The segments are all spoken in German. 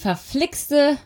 verflixte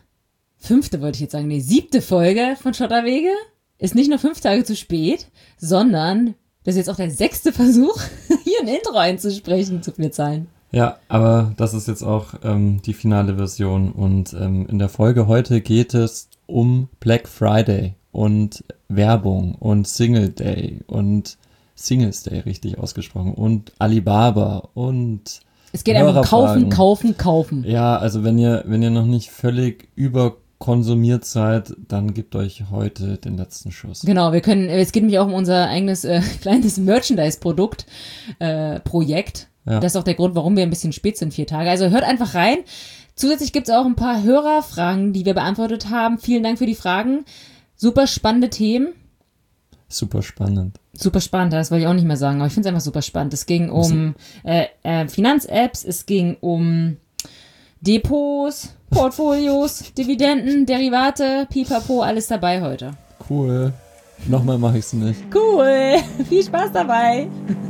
7. Folge von Schotterwege. Ist nicht nur 5 Tage zu spät, sondern das ist jetzt auch der 6. Versuch, hier ein Intro einzusprechen, zu viel Zahlen. Ja, aber das ist jetzt auch die finale Version und in der Folge heute geht es um Black Friday und Werbung und Single Day und Singles Day richtig ausgesprochen und Alibaba und es geht einfach um kaufen. Ja, also wenn ihr noch nicht völlig überkonsumiert seid, dann gebt euch heute den letzten Schuss. Genau, es geht nämlich auch um unser eigenes kleines Merchandise-Projekt. Ja. Das ist auch der Grund, warum wir ein bisschen spät sind, 4 Tage. Also hört einfach rein. Zusätzlich gibt es auch ein paar Hörerfragen, die wir beantwortet haben. Vielen Dank für die Fragen. Super spannende Themen. Super spannend, das wollte ich auch nicht mehr sagen, aber ich finde es einfach super spannend. Es ging um Finanz-Apps, es ging um Depots, Portfolios, Dividenden, Derivate, Pipapo, alles dabei heute. Cool. Nochmal mache ich es nicht. Cool. Viel Spaß dabei.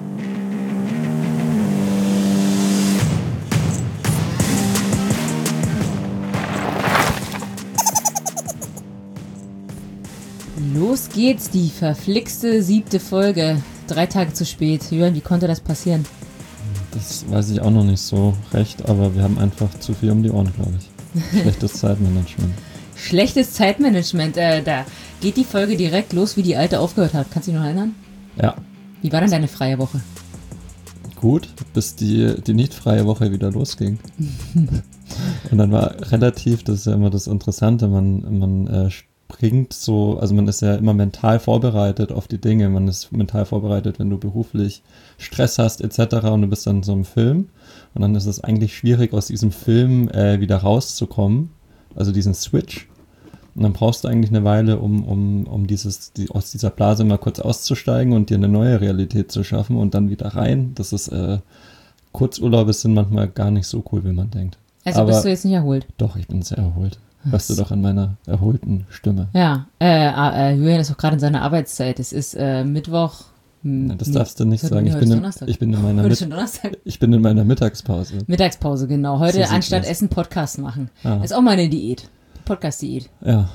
Los geht's, die verflixte 7. Folge. 3 Tage zu spät. Jörn, wie konnte das passieren? Das weiß ich auch noch nicht so recht, aber wir haben einfach zu viel um die Ohren, glaube ich. Schlechtes Zeitmanagement. Schlechtes Zeitmanagement. Da geht die Folge direkt los, wie die alte aufgehört hat. Kannst du dich noch erinnern? Ja. Wie war denn deine freie Woche? Gut, bis die nicht freie Woche wieder losging. Und dann war relativ, das ist ja immer das Interessante, man springt so, also man ist ja immer mental vorbereitet auf die Dinge, man ist mental vorbereitet, wenn du beruflich Stress hast etc. und du bist dann in so einem Film und dann ist es eigentlich schwierig, aus diesem Film wieder rauszukommen, also diesen Switch. Und dann brauchst du eigentlich eine Weile, um aus dieser Blase mal kurz auszusteigen und dir eine neue Realität zu schaffen und dann wieder rein. Das ist, Kurzurlaube sind manchmal gar nicht so cool, wie man denkt. Also bist du jetzt nicht erholt? Doch, ich bin sehr erholt. Hörst du doch an meiner erholten Stimme. Ja, Julian ist auch gerade in seiner Arbeitszeit. Es ist Mittwoch. Das darfst du nicht sagen. Ich bin in meiner Mittagspause. Mittagspause, genau. Heute so anstatt Essen Podcast machen. Ah. Ist auch mal eine Diät. Podcast-Diät. Ja.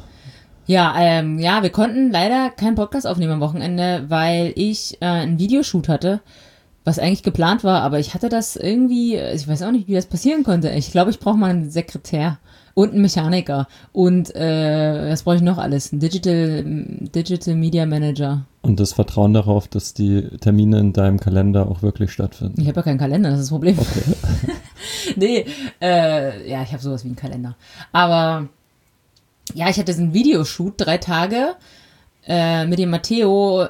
Ja, wir konnten leider keinen Podcast aufnehmen am Wochenende, weil ich einen Videoshoot hatte, was eigentlich geplant war, aber ich hatte das irgendwie, ich weiß auch nicht, wie das passieren konnte. Ich glaube, ich brauche mal einen Sekretär und einen Mechaniker und was brauche ich noch alles? Ein Digital Media Manager. Und das Vertrauen darauf, dass die Termine in deinem Kalender auch wirklich stattfinden. Ich habe ja keinen Kalender, das ist das Problem. Okay. Nee, ich habe sowas wie einen Kalender. Aber ja, ich hatte so einen Videoshoot, 3 Tage mit dem Matteo,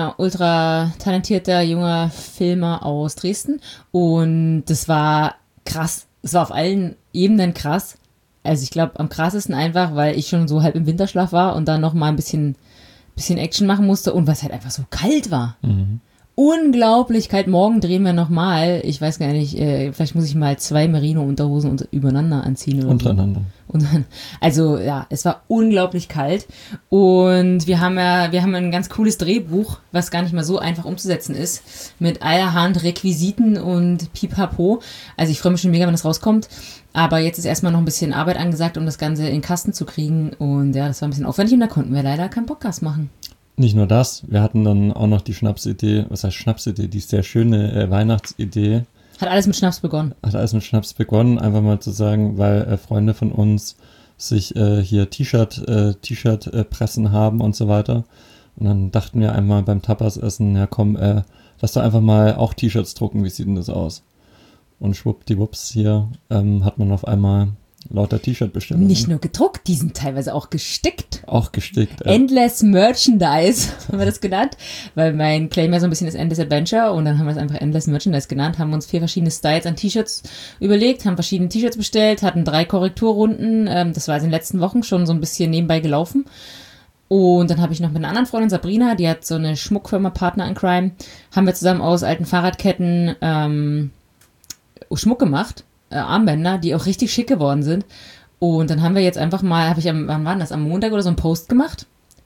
ultra talentierter junger Filmer aus Dresden, und das war krass. Es war auf allen Ebenen krass. Also ich glaube am krassesten einfach, weil ich schon so halb im Winterschlaf war und dann noch mal ein bisschen Action machen musste und was halt einfach so kalt war. Mhm. Unglaublich kalt. Morgen drehen wir nochmal. Ich weiß gar nicht, vielleicht muss ich mal 2 Merino-Unterhosen übereinander anziehen. Oder untereinander. Und dann, also ja, es war unglaublich kalt. Und wir haben ein ganz cooles Drehbuch, was gar nicht mal so einfach umzusetzen ist. Mit allerhand Requisiten und Pipapo. Also ich freue mich schon mega, wenn das rauskommt. Aber jetzt ist erstmal noch ein bisschen Arbeit angesagt, um das Ganze in den Kasten zu kriegen. Und ja, das war ein bisschen aufwendig und da konnten wir leider keinen Podcast machen. Nicht nur das, wir hatten dann auch noch die Schnapsidee, die sehr schöne Weihnachtsidee. Hat alles mit Schnaps begonnen, einfach mal zu sagen, weil Freunde von uns sich hier T-Shirt-Pressen haben und so weiter. Und dann dachten wir einmal beim Tapas-Essen, ja komm, lass doch einfach mal auch T-Shirts drucken, wie sieht denn das aus? Und schwuppdiwupps hier hat man auf einmal lauter T-Shirt-Bestellungen. Nicht nur gedruckt, die sind teilweise auch gestickt. Auch gestickt, ja. Endless Merchandise haben wir das genannt, weil mein Claim ja so ein bisschen ist Endless Adventure und dann haben wir es einfach Endless Merchandise genannt, haben uns 4 verschiedene Styles an T-Shirts überlegt, haben verschiedene T-Shirts bestellt, hatten 3 Korrekturrunden, das war in den letzten Wochen schon so ein bisschen nebenbei gelaufen. Und dann habe ich noch mit einer anderen Freundin, Sabrina, die hat so eine Schmuckfirma, Partner in Crime, haben wir zusammen aus alten Fahrradketten Schmuck gemacht. Armbänder, die auch richtig schick geworden sind. Und dann haben wir jetzt einfach mal, wann war das, am Montag oder so einen Post gemacht,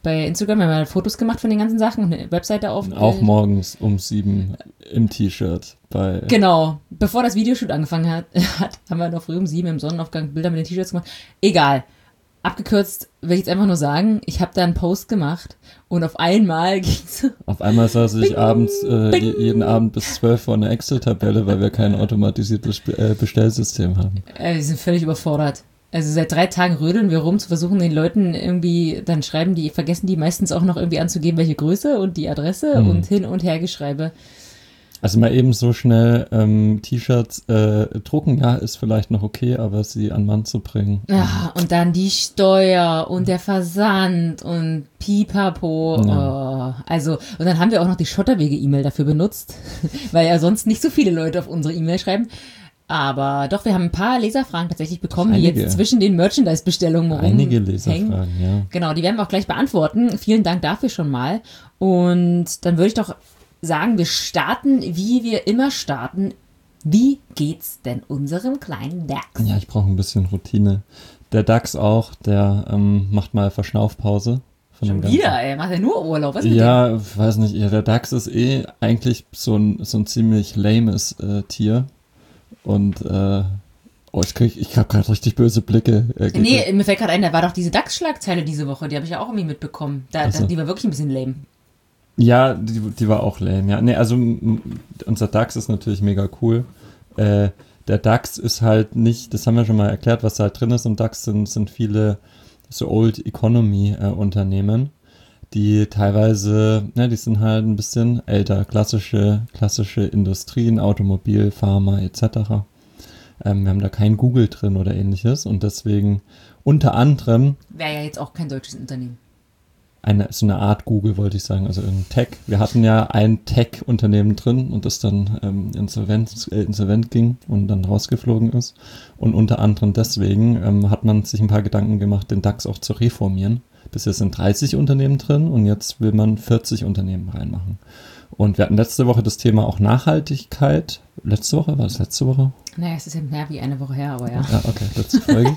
bei Instagram, wir haben ja Fotos gemacht von den ganzen Sachen und eine Webseite auf. Auch morgens um 7 im T-Shirt. Genau, bevor das Videoshoot angefangen hat, haben wir noch früh um 7 im Sonnenaufgang Bilder mit den T-Shirts gemacht. Egal. Abgekürzt will ich jetzt einfach nur sagen, ich habe da einen Post gemacht und auf einmal ging's. Auf einmal saß ich abends, jeden Abend bis 12 vor einer Excel-Tabelle, weil wir kein automatisiertes Bestellsystem haben. Wir sind völlig überfordert. Also seit 3 Tagen rödeln wir rum, zu versuchen den Leuten irgendwie, dann vergessen die meistens auch noch irgendwie anzugeben, welche Größe und die Adresse und hin und her Geschreibe. Also mal eben so schnell T-Shirts drucken, ja, ist vielleicht noch okay, aber sie an Mann zu bringen. Ja, und dann die Steuer und der Versand und Pipapo. Ja. Oh, also, und dann haben wir auch noch die Schotterwege-E-Mail dafür benutzt, weil ja sonst nicht so viele Leute auf unsere E-Mail schreiben. Aber doch, wir haben ein paar Leserfragen tatsächlich bekommen, die jetzt zwischen den Merchandise-Bestellungen Einige Leserfragen, ja. Genau, die werden wir auch gleich beantworten. Vielen Dank dafür schon mal. Und dann würde ich doch sagen, wir starten, wie wir immer starten. Wie geht's denn unserem kleinen DAX? Ja, ich brauche ein bisschen Routine. Der DAX auch, der macht mal Verschnaufpause. Schon wieder, ey, macht ja nur Urlaub. Was mit dem? Weiß nicht, der DAX ist eigentlich so ein ziemlich lames Tier. Und ich habe gerade richtig böse Blicke. Nee, mir fällt gerade ein, da war doch diese DAX-Schlagzeile diese Woche, die habe ich ja auch irgendwie mitbekommen. Die war wirklich ein bisschen lame. Ja, die war auch lame, ja. Nee, also unser DAX ist natürlich mega cool. Der DAX ist halt nicht, das haben wir schon mal erklärt, was da halt drin ist. Im DAX sind viele so Old Economy Unternehmen, die teilweise, die sind halt ein bisschen älter, klassische Industrien, Automobil, Pharma etc. Wir haben da kein Google drin oder ähnliches und deswegen unter anderem... Wäre ja jetzt auch kein deutsches Unternehmen. So eine Art Google, wollte ich sagen, also ein Tech. Wir hatten ja ein Tech-Unternehmen drin und das dann insolvent ging und dann rausgeflogen ist. Und unter anderem deswegen hat man sich ein paar Gedanken gemacht, den DAX auch zu reformieren. Bisher sind 30 Unternehmen drin und jetzt will man 40 Unternehmen reinmachen. Und wir hatten letzte Woche das Thema auch Nachhaltigkeit. Letzte Woche? War das letzte Woche? Naja, es ist ja mehr wie eine Woche her, aber ja. Ja, okay, letzte Folge.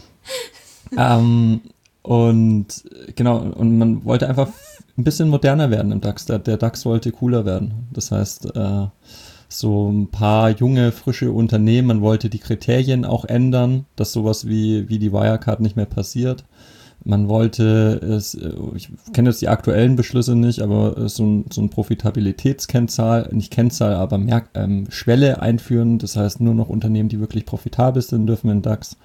Und genau, und man wollte einfach ein bisschen moderner werden im DAX. Der DAX wollte cooler werden. Das heißt, so ein paar junge, frische Unternehmen, man wollte die Kriterien auch ändern, dass sowas wie die Wirecard nicht mehr passiert. Man wollte ich kenne jetzt die aktuellen Beschlüsse nicht, aber so ein Profitabilitätskennzahl, nicht Kennzahl, aber Schwelle einführen. Das heißt, nur noch Unternehmen, die wirklich profitabel sind, dürfen in den DAX.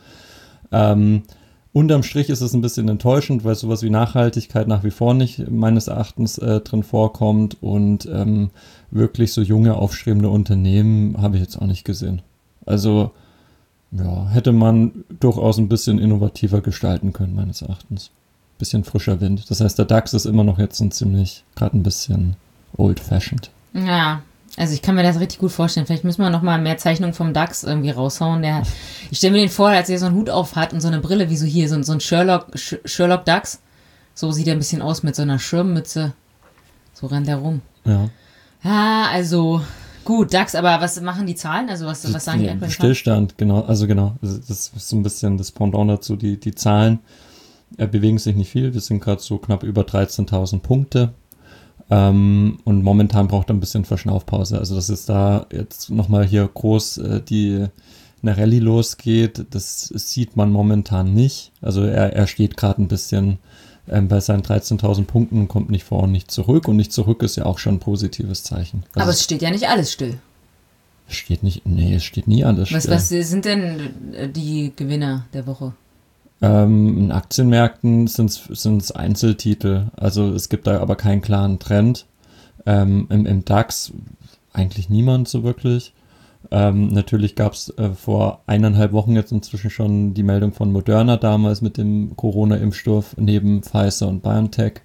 Unterm Strich ist es ein bisschen enttäuschend, weil sowas wie Nachhaltigkeit nach wie vor nicht meines Erachtens drin vorkommt und wirklich so junge, aufstrebende Unternehmen habe ich jetzt auch nicht gesehen. Also ja, hätte man durchaus ein bisschen innovativer gestalten können, meines Erachtens. Bisschen frischer Wind. Das heißt, der DAX ist immer noch jetzt gerade ein bisschen old-fashioned. Ja, also ich kann mir das richtig gut vorstellen. Vielleicht müssen wir noch mal mehr Zeichnungen vom DAX irgendwie raushauen. Ich stelle mir den vor, als er so einen Hut auf hat und so eine Brille, wie so hier, so ein Sherlock DAX. So sieht er ein bisschen aus mit so einer Schirmmütze. So rennt er rum. Ja. Ja, also gut, DAX, aber was machen die Zahlen? Also was sagen die aktuellen Stillstand, genau. Also das ist so ein bisschen das Pendant dazu. Die Zahlen bewegen sich nicht viel. Wir sind gerade so knapp über 13.000 Punkte. Und momentan braucht er ein bisschen Verschnaufpause. Also dass es da jetzt nochmal hier groß eine Rallye losgeht, das sieht man momentan nicht. Also er steht gerade ein bisschen bei seinen 13.000 Punkten und kommt nicht vor und nicht zurück. Und nicht zurück ist ja auch schon ein positives Zeichen. Also aber es steht ja nicht alles still. Es steht nie alles still. Was sind denn die Gewinner der Woche? In Aktienmärkten sind es Einzeltitel, also es gibt da aber keinen klaren Trend. Im DAX eigentlich niemand so wirklich. Natürlich gab es vor 1,5 Wochen jetzt inzwischen schon die Meldung von Moderna damals mit dem Corona-Impfstoff neben Pfizer und BioNTech.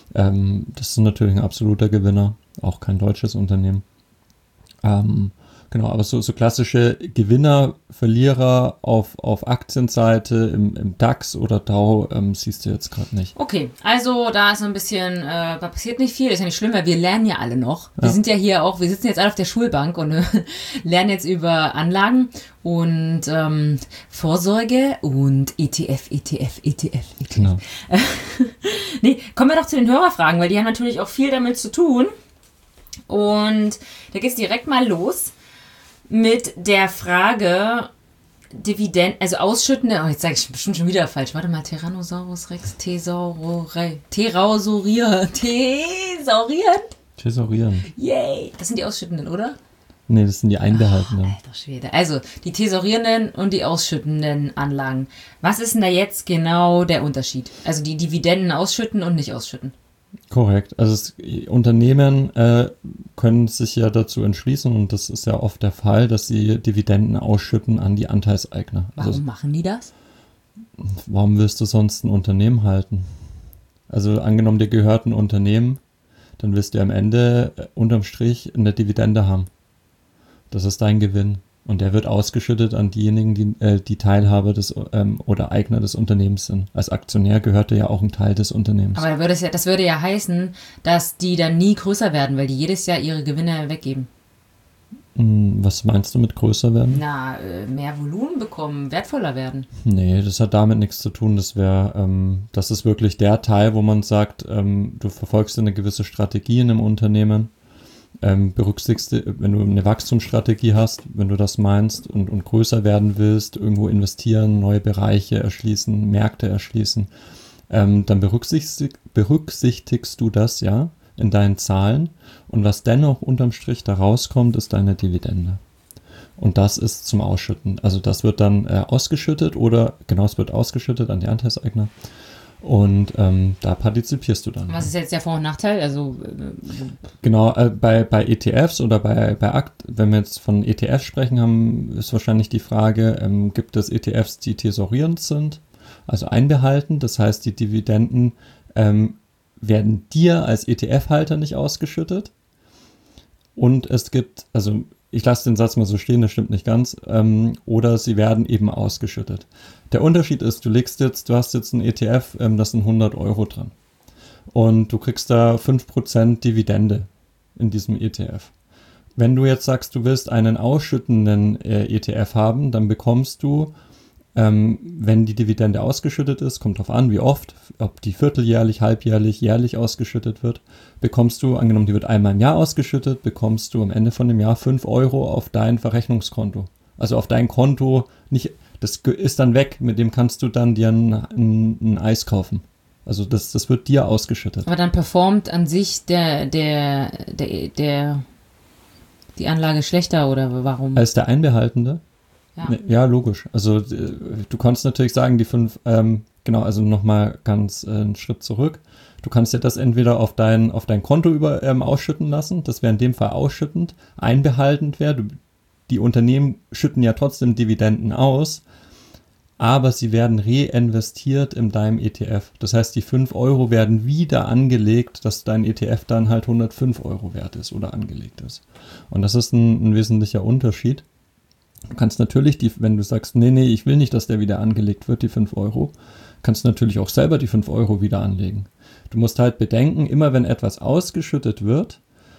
Das ist natürlich ein absoluter Gewinner, auch kein deutsches Unternehmen. Genau, aber so klassische Gewinner, Verlierer auf Aktienseite im DAX oder Dow siehst du jetzt gerade nicht. Okay, also da ist so ein bisschen, da passiert nicht viel, ist ja nicht schlimm, weil wir lernen ja alle noch. Wir sind ja hier auch, wir sitzen jetzt alle auf der Schulbank und lernen jetzt über Anlagen und Vorsorge und ETF. Genau. Nee, kommen wir doch zu den Hörerfragen, weil die haben natürlich auch viel damit zu tun. Und da geht's direkt mal los mit der Frage Dividenden, also ausschüttende, jetzt sage ich bestimmt schon wieder falsch, warte mal, Tyrannosaurus Rex, Thesaurieren. Yay, das sind die Ausschüttenden, oder? Nee, das sind die Einbehaltenen. Alter Schwede. Also, die thesaurierenden und die ausschüttenden Anlagen. Was ist denn da jetzt genau der Unterschied? Also, die Dividenden ausschütten und nicht ausschütten. Korrekt. Also Unternehmen können sich ja dazu entschließen, und das ist ja oft der Fall, dass sie Dividenden ausschütten an die Anteilseigner. Warum machen die das? Warum willst du sonst ein Unternehmen halten? Also angenommen, dir gehört ein Unternehmen, dann willst du am Ende unterm Strich eine Dividende haben. Das ist dein Gewinn. Und der wird ausgeschüttet an diejenigen, die Teilhaber des oder Eigner des Unternehmens sind. Als Aktionär gehört ja auch ein Teil des Unternehmens. Aber das würde ja heißen, dass die dann nie größer werden, weil die jedes Jahr ihre Gewinne weggeben. Was meinst du mit größer werden? Na, mehr Volumen bekommen, wertvoller werden. Nee, das hat damit nichts zu tun. Das ist wirklich der Teil, wo man sagt, du verfolgst eine gewisse Strategie in einem Unternehmen. Berücksichtigst, wenn du eine Wachstumsstrategie hast, wenn du das meinst und größer werden willst, irgendwo investieren, neue Bereiche erschließen, Märkte erschließen, dann berücksichtigst du das ja in deinen Zahlen und was dennoch unterm Strich da rauskommt, ist deine Dividende. Und das ist zum Ausschütten. Also das wird dann ausgeschüttet es wird ausgeschüttet an die Anteilseigner. Und da partizipierst du dann. Was ist jetzt der Vor- und Nachteil? Also genau, bei ETFs oder wenn wir jetzt von ETFs sprechen, ist wahrscheinlich die Frage, gibt es ETFs, die thesaurierend sind, also einbehalten, das heißt, die Dividenden werden dir als ETF-Halter nicht ausgeschüttet. Und es gibt, also ich lasse den Satz mal so stehen, das stimmt nicht ganz, oder sie werden eben ausgeschüttet. Der Unterschied ist, du hast jetzt einen ETF, da sind 100 Euro dran. Und du kriegst da 5% Dividende in diesem ETF. Wenn du jetzt sagst, du willst einen ausschüttenden ETF haben, dann bekommst du, wenn die Dividende ausgeschüttet ist, kommt drauf an, wie oft, ob die vierteljährlich, halbjährlich, jährlich ausgeschüttet wird, bekommst du, angenommen, die wird einmal im Jahr ausgeschüttet, bekommst du am Ende von dem Jahr 5 Euro auf dein Verrechnungskonto. Also auf dein Konto, nicht, das ist dann weg, mit dem kannst du dann dir ein Eis kaufen. Also das wird dir ausgeschüttet. Aber dann performt an sich die Anlage schlechter oder warum? Als der Einbehaltende? Ja. Ja, logisch. Also du kannst natürlich sagen, die 5, also nochmal ganz einen Schritt zurück. Du kannst ja das entweder auf dein Konto ausschütten lassen, das wäre in dem Fall ausschüttend, einbehaltend wäre. Die Unternehmen schütten ja trotzdem Dividenden aus, aber sie werden reinvestiert in deinem ETF. Das heißt, die 5 Euro werden wieder angelegt, dass dein ETF dann halt 105 Euro wert ist oder angelegt ist. Und das ist ein wesentlicher Unterschied. Du kannst natürlich, wenn du sagst, nee, ich will nicht, dass der wieder angelegt wird, die 5 Euro, kannst du natürlich auch selber die 5 Euro wieder anlegen. Du musst halt bedenken, immer wenn etwas ausgeschüttet wird,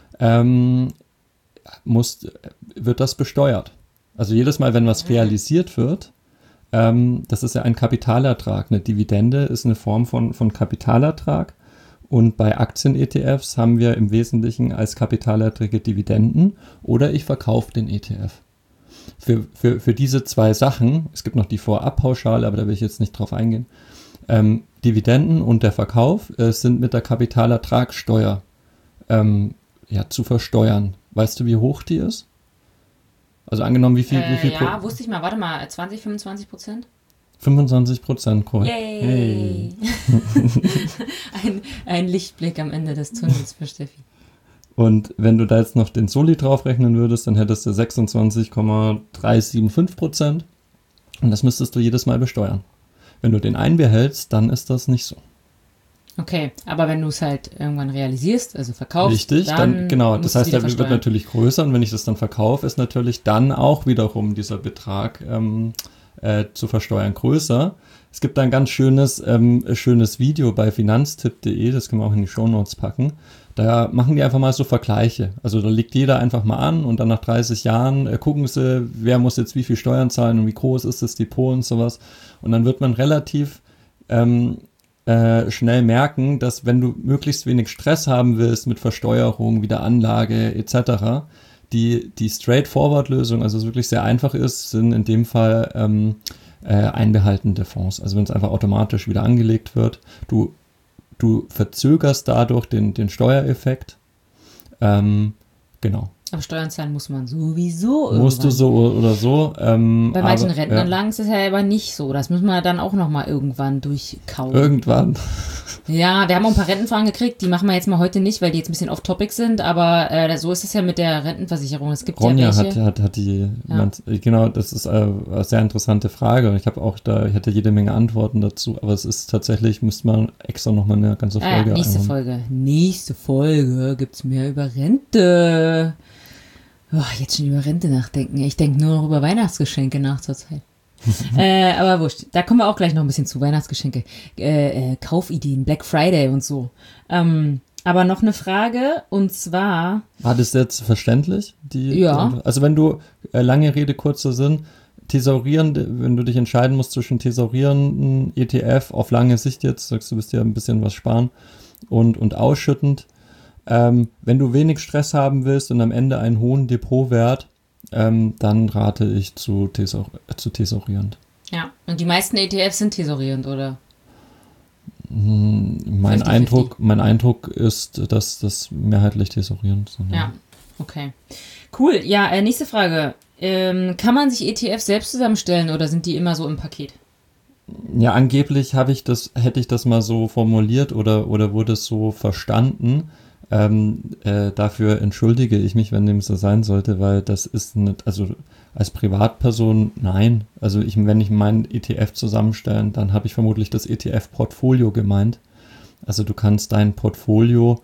wird das besteuert. Also jedes Mal, wenn was realisiert wird, das ist ja ein Kapitalertrag. Eine Dividende ist eine Form von Kapitalertrag. Und bei Aktien-ETFs haben wir im Wesentlichen als Kapitalerträge Dividenden oder ich verkaufe den ETF. Für diese zwei Sachen, es gibt noch die Vorabpauschale, aber da will ich jetzt nicht drauf eingehen, Dividenden und der Verkauf sind mit der Kapitalertragssteuer zu versteuern. Weißt du, wie hoch die ist? Also angenommen, wie viel? Ja, wusste ich mal. Warte mal, 20-25%? 25%, korrekt. Yay! Hey. ein Lichtblick am Ende des Tunnels für Steffi. Und wenn du da jetzt noch den Soli draufrechnen würdest, dann hättest du 26,375%. Und das müsstest du jedes Mal besteuern. Wenn du den einbehältst, dann ist das nicht so. Okay, aber wenn du es halt irgendwann realisierst, also verkaufst, Richtig, dann genau. Das heißt, der wird natürlich größer und wenn ich das dann verkaufe, ist natürlich dann auch wiederum dieser Betrag zu versteuern größer. Es gibt ein ganz schönes Video bei finanztipp.de, das können wir auch in die Shownotes packen. Da machen die einfach mal so Vergleiche. Also da legt jeder einfach mal an und dann nach 30 Jahren gucken sie, wer muss jetzt wie viel Steuern zahlen und wie groß ist das Depot und sowas. Und dann wird man relativ schnell merken, dass wenn du möglichst wenig Stress haben willst mit Versteuerung, Wiederanlage etc., die Straightforward-Lösung, also es wirklich sehr einfach ist, sind in dem Fall einbehaltene Fonds. Also wenn es einfach automatisch wieder angelegt wird, du verzögerst dadurch den Steuereffekt. Genau. Aber Steuern zahlen muss man sowieso irgendwann. Musst du so oder so. Bei manchen Rentenanlagen ist es ja aber nicht so. Das müssen wir dann auch nochmal irgendwann durchkauen. Irgendwann. Ja, wir haben auch ein paar Rentenfragen gekriegt. Die machen wir jetzt mal heute nicht, weil die jetzt ein bisschen off-topic sind. Aber so ist es ja mit der Rentenversicherung. Es gibt Ronja ja welche. hat die, genau, das ist eine sehr interessante Frage. Und ich hatte jede Menge Antworten dazu. Aber es ist tatsächlich, müsste man extra nochmal eine ganze Folge Nächste Folge gibt's mehr über Rente. Jetzt schon über Rente nachdenken. Ich denke nur noch über Weihnachtsgeschenke nach zur Zeit. Aber wurscht. Da kommen wir auch gleich noch ein bisschen zu. Weihnachtsgeschenke. Kaufideen, Black Friday und so. Aber noch eine Frage und zwar... War das jetzt verständlich? Ja. Also wenn du, lange Rede, kurzer Sinn, wenn du dich entscheiden musst zwischen thesaurierenden ETF auf lange Sicht jetzt, sagst du, bist ja ein bisschen was sparen und ausschüttend, wenn du wenig Stress haben willst und am Ende einen hohen Depotwert, dann rate ich zu thesaurierend. Ja, und die meisten ETFs sind thesaurierend, oder? Mein Eindruck ist, dass das mehrheitlich thesaurierend sind. Ja, okay. Cool, ja, nächste Frage. Kann man sich ETFs selbst zusammenstellen oder sind die immer so im Paket? Ja, angeblich hätte ich das mal so formuliert oder wurde es so verstanden. Dafür entschuldige ich mich, wenn dem so sein sollte, weil das ist nicht, also als Privatperson, nein. Also wenn ich meinen ETF zusammenstellen, dann habe ich vermutlich das ETF-Portfolio gemeint. Also du kannst dein Portfolio,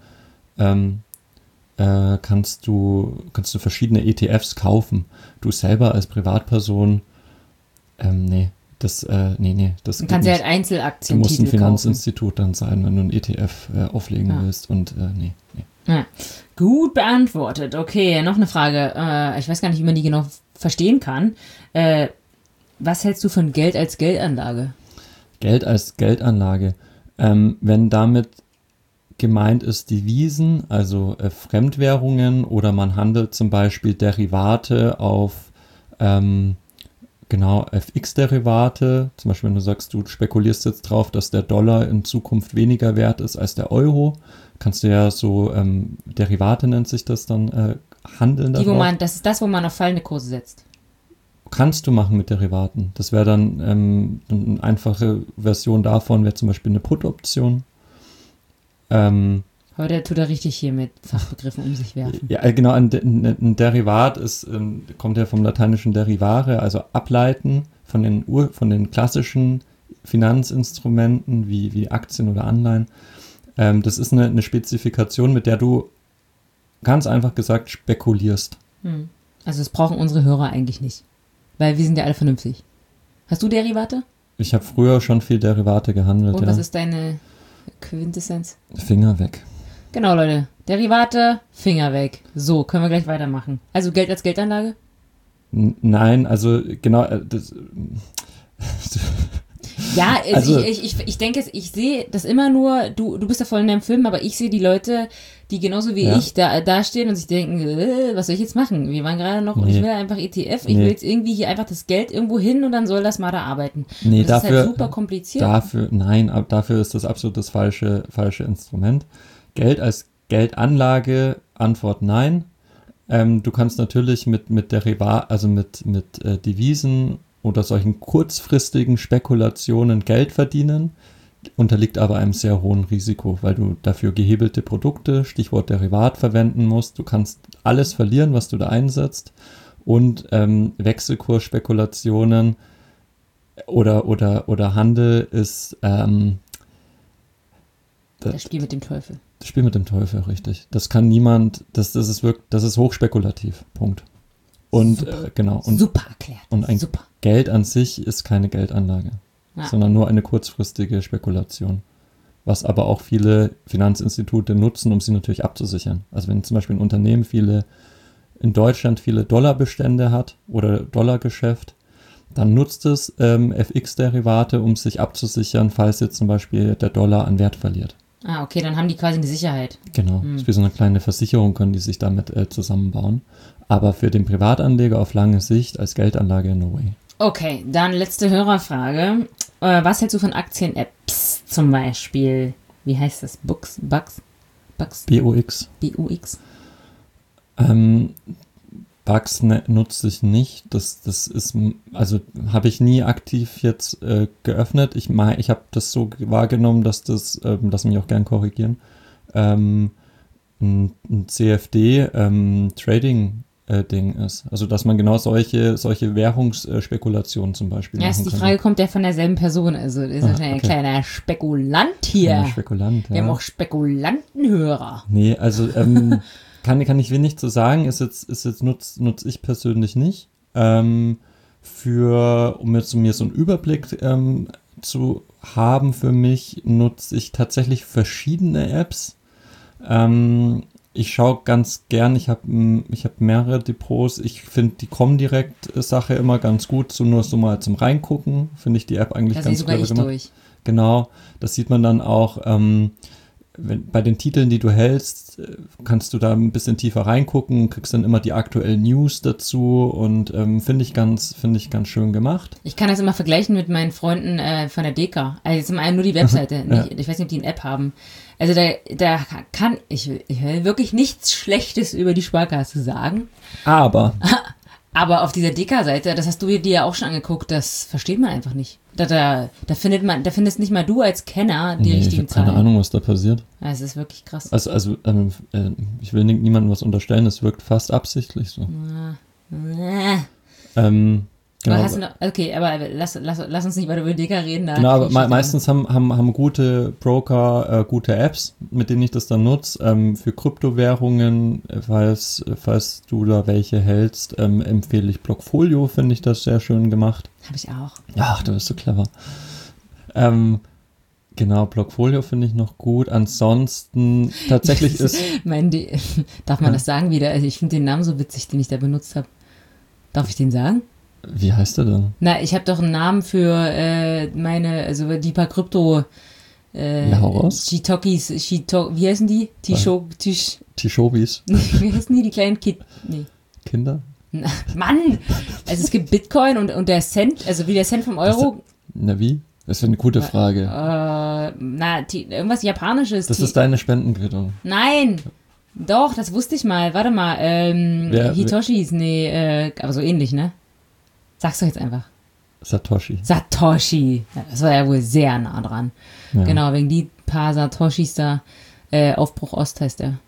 kannst du verschiedene ETFs kaufen. Du selber als Privatperson, nee. Das du kannst ja halt Einzelaktien. Du musst ein Finanzinstitut dann sein, wenn du einen ETF auflegen willst und nee. Ja. Gut beantwortet. Okay, noch eine Frage. Ich weiß gar nicht, wie man die genau verstehen kann. Was hältst du von Geld als Geldanlage? Geld als Geldanlage. Wenn damit gemeint ist Devisen, also Fremdwährungen oder man handelt zum Beispiel Derivate auf FX-Derivate, zum Beispiel wenn du sagst, du spekulierst jetzt drauf, dass der Dollar in Zukunft weniger wert ist als der Euro, kannst du ja so, Derivate nennt sich das dann, handeln darauf. Das ist das, wo man auf fallende Kurse setzt. Kannst du machen mit Derivaten. Das wäre dann eine einfache Version davon, wäre zum Beispiel eine Put-Option. Heute tut er richtig hier mit Fachbegriffen um sich werfen. Ja, genau, ein Derivat kommt ja vom lateinischen derivare, also ableiten von den klassischen Finanzinstrumenten wie Aktien oder Anleihen. Das ist eine Spezifikation, mit der du ganz einfach gesagt spekulierst. Also das brauchen unsere Hörer eigentlich nicht, weil wir sind ja alle vernünftig. Hast du Derivate? Ich habe früher schon viel Derivate gehandelt. Und was ist deine Quintessenz? Finger weg. Genau, Leute. Derivate, Finger weg. So, können wir gleich weitermachen. Also Geld als Geldanlage? Nein, also genau. Ja, also ich denke, ich sehe das immer nur, du bist da voll in deinem Film, aber ich sehe die Leute, die genauso wie ich da stehen und sich denken, was soll ich jetzt machen? Wir waren gerade noch, ich will einfach ETF, ich will jetzt irgendwie hier einfach das Geld irgendwo hin und dann soll das mal da arbeiten. Nee, das ist halt super kompliziert. Dafür ist das absolut das falsche Instrument. Geld als Geldanlage, Antwort nein. Du kannst natürlich mit Derivat, also mit Devisen oder solchen kurzfristigen Spekulationen Geld verdienen, unterliegt aber einem sehr hohen Risiko, weil du dafür gehebelte Produkte, Stichwort Derivat, verwenden musst. Du kannst alles verlieren, was du da einsetzt, und Wechselkursspekulationen oder Handel ist Das Spiel mit dem Teufel. Das Spiel mit dem Teufel, richtig. Das kann niemand, das ist hochspekulativ. Punkt. Und genau. Und, super erklärt. Und ein super. Geld an sich ist keine Geldanlage, sondern nur eine kurzfristige Spekulation. Was aber auch viele Finanzinstitute nutzen, um sie natürlich abzusichern. Also wenn zum Beispiel ein Unternehmen in Deutschland viele Dollarbestände hat oder Dollargeschäft, dann nutzt es FX-Derivate, um sich abzusichern, falls jetzt zum Beispiel der Dollar an Wert verliert. Ah, okay, dann haben die quasi eine Sicherheit. Genau, das ist wie so eine kleine Versicherung, können die sich damit zusammenbauen. Aber für den Privatanleger auf lange Sicht als Geldanlage no way. Okay, dann letzte Hörerfrage. Was hältst du von Aktien-Apps zum Beispiel? Wie heißt das? Bucks? BUX. BUX. Bugs nutze ich nicht. Das ist, also habe ich nie aktiv jetzt geöffnet. Ich habe das so wahrgenommen, dass lass mich auch gern korrigieren, ein CFD Trading Ding ist. Also dass man genau solche Währungsspekulationen zum Beispiel machen kann. Die Frage kommt ja von derselben Person. Also das ist wahrscheinlich ein kleiner Spekulant hier. Ein Spekulant, ja. Wir haben auch Spekulantenhörer. Nee, also kann ich wenig zu sagen, nutze ich persönlich nicht. Um jetzt mir so einen Überblick zu haben für mich, nutze ich tatsächlich verschiedene Apps. Ich schaue ganz gern, ich habe mehrere Depots, ich finde die Comdirect-Sache immer ganz gut, nur so mal zum Reingucken, finde ich die App eigentlich ganz clever gemacht. Durch. Genau, das sieht man dann auch, bei den Titeln, die du hältst, kannst du da ein bisschen tiefer reingucken, kriegst dann immer die aktuellen News dazu und finde ich ganz schön gemacht. Ich kann das immer vergleichen mit meinen Freunden von der DK. Also zum einen nur die Webseite. Ja. Ich weiß nicht, ob die eine App haben. Also da kann ich will wirklich nichts Schlechtes über die Sparkasse sagen. Aber auf dieser DK-Seite, das hast du dir ja auch schon angeguckt, das versteht man einfach nicht. Da findest nicht mal du als Kenner die richtigen Zahlen. Ich habe keine Ahnung, was da passiert. Ja, es ist wirklich krass. Also ich will niemandem was unterstellen, es wirkt fast absichtlich so. Genau. Okay, aber lass uns nicht weiter über DK reden. Genau, aber meistens haben gute Broker gute Apps, mit denen ich das dann nutze. Für Kryptowährungen, falls du da welche hältst, empfehle ich Blockfolio, finde ich das sehr schön gemacht. Habe ich auch. Ach, du bist so clever. Genau, Blockfolio finde ich noch gut. Ansonsten tatsächlich ist... Darf man das sagen wieder? Also ich finde den Namen so witzig, den ich da benutzt habe. Darf ich den sagen? Wie heißt der denn? Na, ich habe doch einen Namen für die paar Krypto Shitokis, wie heißen die? Tishobis. Wie heißen die kleinen Kinder? Mann! Also es gibt Bitcoin und der Cent, also wie der Cent vom Euro. Wie? Das ist eine gute Frage. Irgendwas Japanisches. Das ist deine Spendenquittung. Nein! Doch, das wusste ich mal. Warte mal. Hitoshis, aber so ähnlich, ne? Sag's doch jetzt einfach. Satoshi. Ja, das war ja wohl sehr nah dran. Ja. Genau, wegen die paar Satoshis da. Aufbruch Ost heißt der.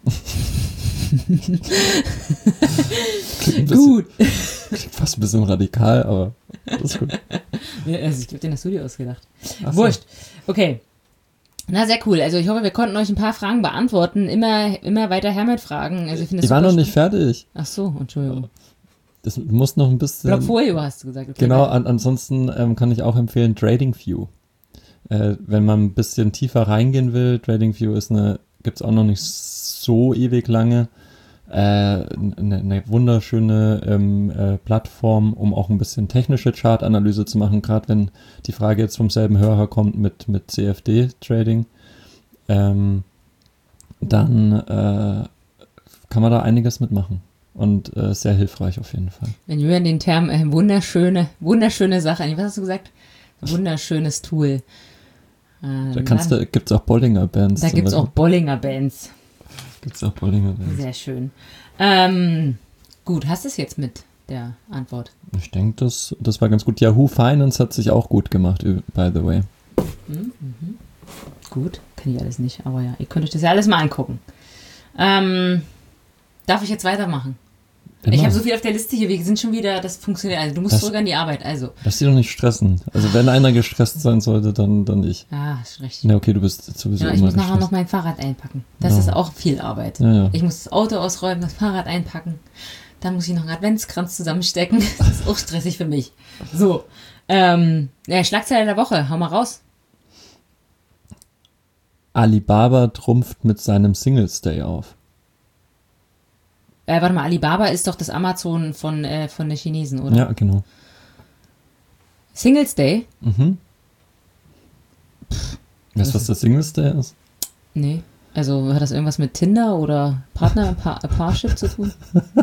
Gut. Klingt fast ein bisschen radikal, aber das ist gut. Ja, also ich glaube, den hast du dir ausgedacht. So. Wurscht. Okay. Na, sehr cool. Also ich hoffe, wir konnten euch ein paar Fragen beantworten. Immer weiter her mit Fragen. Also ich war noch nicht fertig. Ach so, Entschuldigung. Das muss noch ein bisschen... Blockfolio hast du gesagt. Okay, genau, ansonsten kann ich auch empfehlen TradingView. Wenn man ein bisschen tiefer reingehen will, TradingView gibt es auch noch nicht so ewig lange. Eine wunderschöne Plattform, um auch ein bisschen technische Chartanalyse zu machen, gerade wenn die Frage jetzt vom selben Hörer kommt mit CFD-Trading. Dann kann man da einiges mitmachen. Und sehr hilfreich auf jeden Fall. Wenn Julian den Term wunderschöne Sache, was hast du gesagt? Wunderschönes Tool. Gibt es auch Bollinger Bands. Da gibt es auch Bollinger Bands. Sehr schön. Gut, hast du es jetzt mit der Antwort? Ich denke, das war ganz gut. Yahoo Finance hat sich auch gut gemacht, by the way. Mhm. Gut, kenne ich alles nicht, aber ja, ihr könnt euch das ja alles mal angucken. Darf ich jetzt weitermachen? Immer. Ich habe so viel auf der Liste hier, wir sind schon wieder, das funktioniert, also du musst zurück an die Arbeit, also. Lass dich doch nicht stressen. Also wenn einer gestresst sein sollte, dann ich. Ah, ist recht. Ja, okay, du bist sowieso Ja, ich immer muss nachher gestresst. noch mein Fahrrad einpacken. Das Ja. ist auch viel Arbeit. Ja. Ich muss das Auto ausräumen, das Fahrrad einpacken. Dann muss ich noch einen Adventskranz zusammenstecken. Das ist auch stressig für mich. So, Schlagzeile der Woche, hau mal raus. Alibaba trumpft mit seinem Singles Day auf. Warte mal, Alibaba ist doch das Amazon von den Chinesen, oder? Ja, genau. Singles Day? Weißt du, was der Singles Day ist? Nee. Also hat das irgendwas mit Tinder oder Parship zu tun?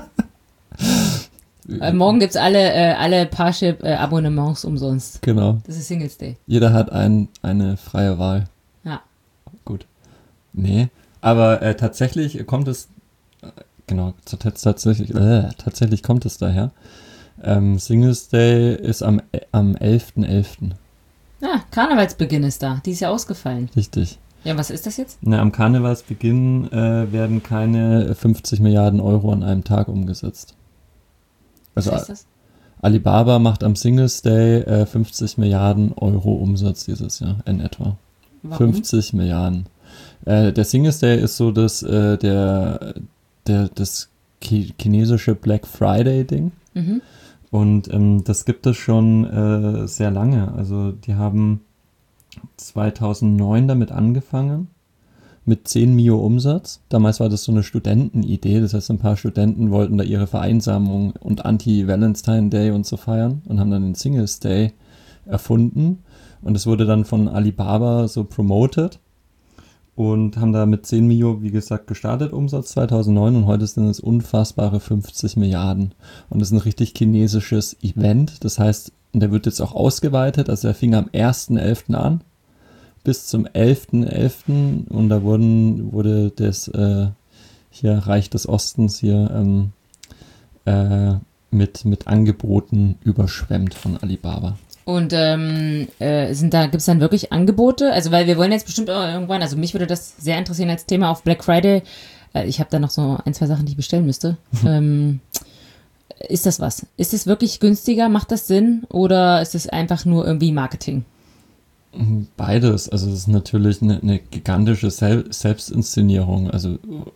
Morgen gibt's alle Parship-Abonnements umsonst. Genau. Das ist Singles Day. Jeder hat eine freie Wahl. Ja. Gut. Nee, aber tatsächlich kommt es, genau, tatsächlich kommt es daher. Singles Day ist am 11.11. Ah, Karnevalsbeginn ist da. Die ist ja ausgefallen. Richtig. Ja, was ist das jetzt? Na, am Karnevalsbeginn werden keine 50 Milliarden Euro an einem Tag umgesetzt. Also Was heißt das? Alibaba macht am Singles Day 50 Milliarden Euro Umsatz dieses Jahr in etwa. Warum? 50 Milliarden. Der Singles Day ist so das chinesische Black Friday Ding. Mhm. Und das gibt es schon sehr lange. Also die haben 2009 damit angefangen, mit 10 Mio Umsatz. Damals war das so eine Studentenidee. Das heißt, ein paar Studenten wollten da ihre Vereinsamung und Anti-Valentine Day und so feiern und haben dann den Singles Day erfunden. Und es wurde dann von Alibaba so promoted und haben da mit 10 Mio, wie gesagt, gestartet, Umsatz 2009, und heute sind es unfassbare 50 Milliarden. Und das ist ein richtig chinesisches Event. Das heißt, der wird jetzt auch ausgeweitet. Also er fing am 1.11. an bis zum 11.11. und da wurde das hier Reich des Ostens hier mit Angeboten überschwemmt von Alibaba. Und gibt's dann wirklich Angebote? Also, weil wir wollen jetzt bestimmt auch irgendwann, also mich würde das sehr interessieren als Thema auf Black Friday. Ich habe da noch so 1, 2 Sachen, die ich bestellen müsste. Ist das was? Ist es wirklich günstiger? Macht das Sinn? Oder ist es einfach nur irgendwie Marketing? Beides. Also es ist natürlich eine gigantische Selbstinszenierung. Also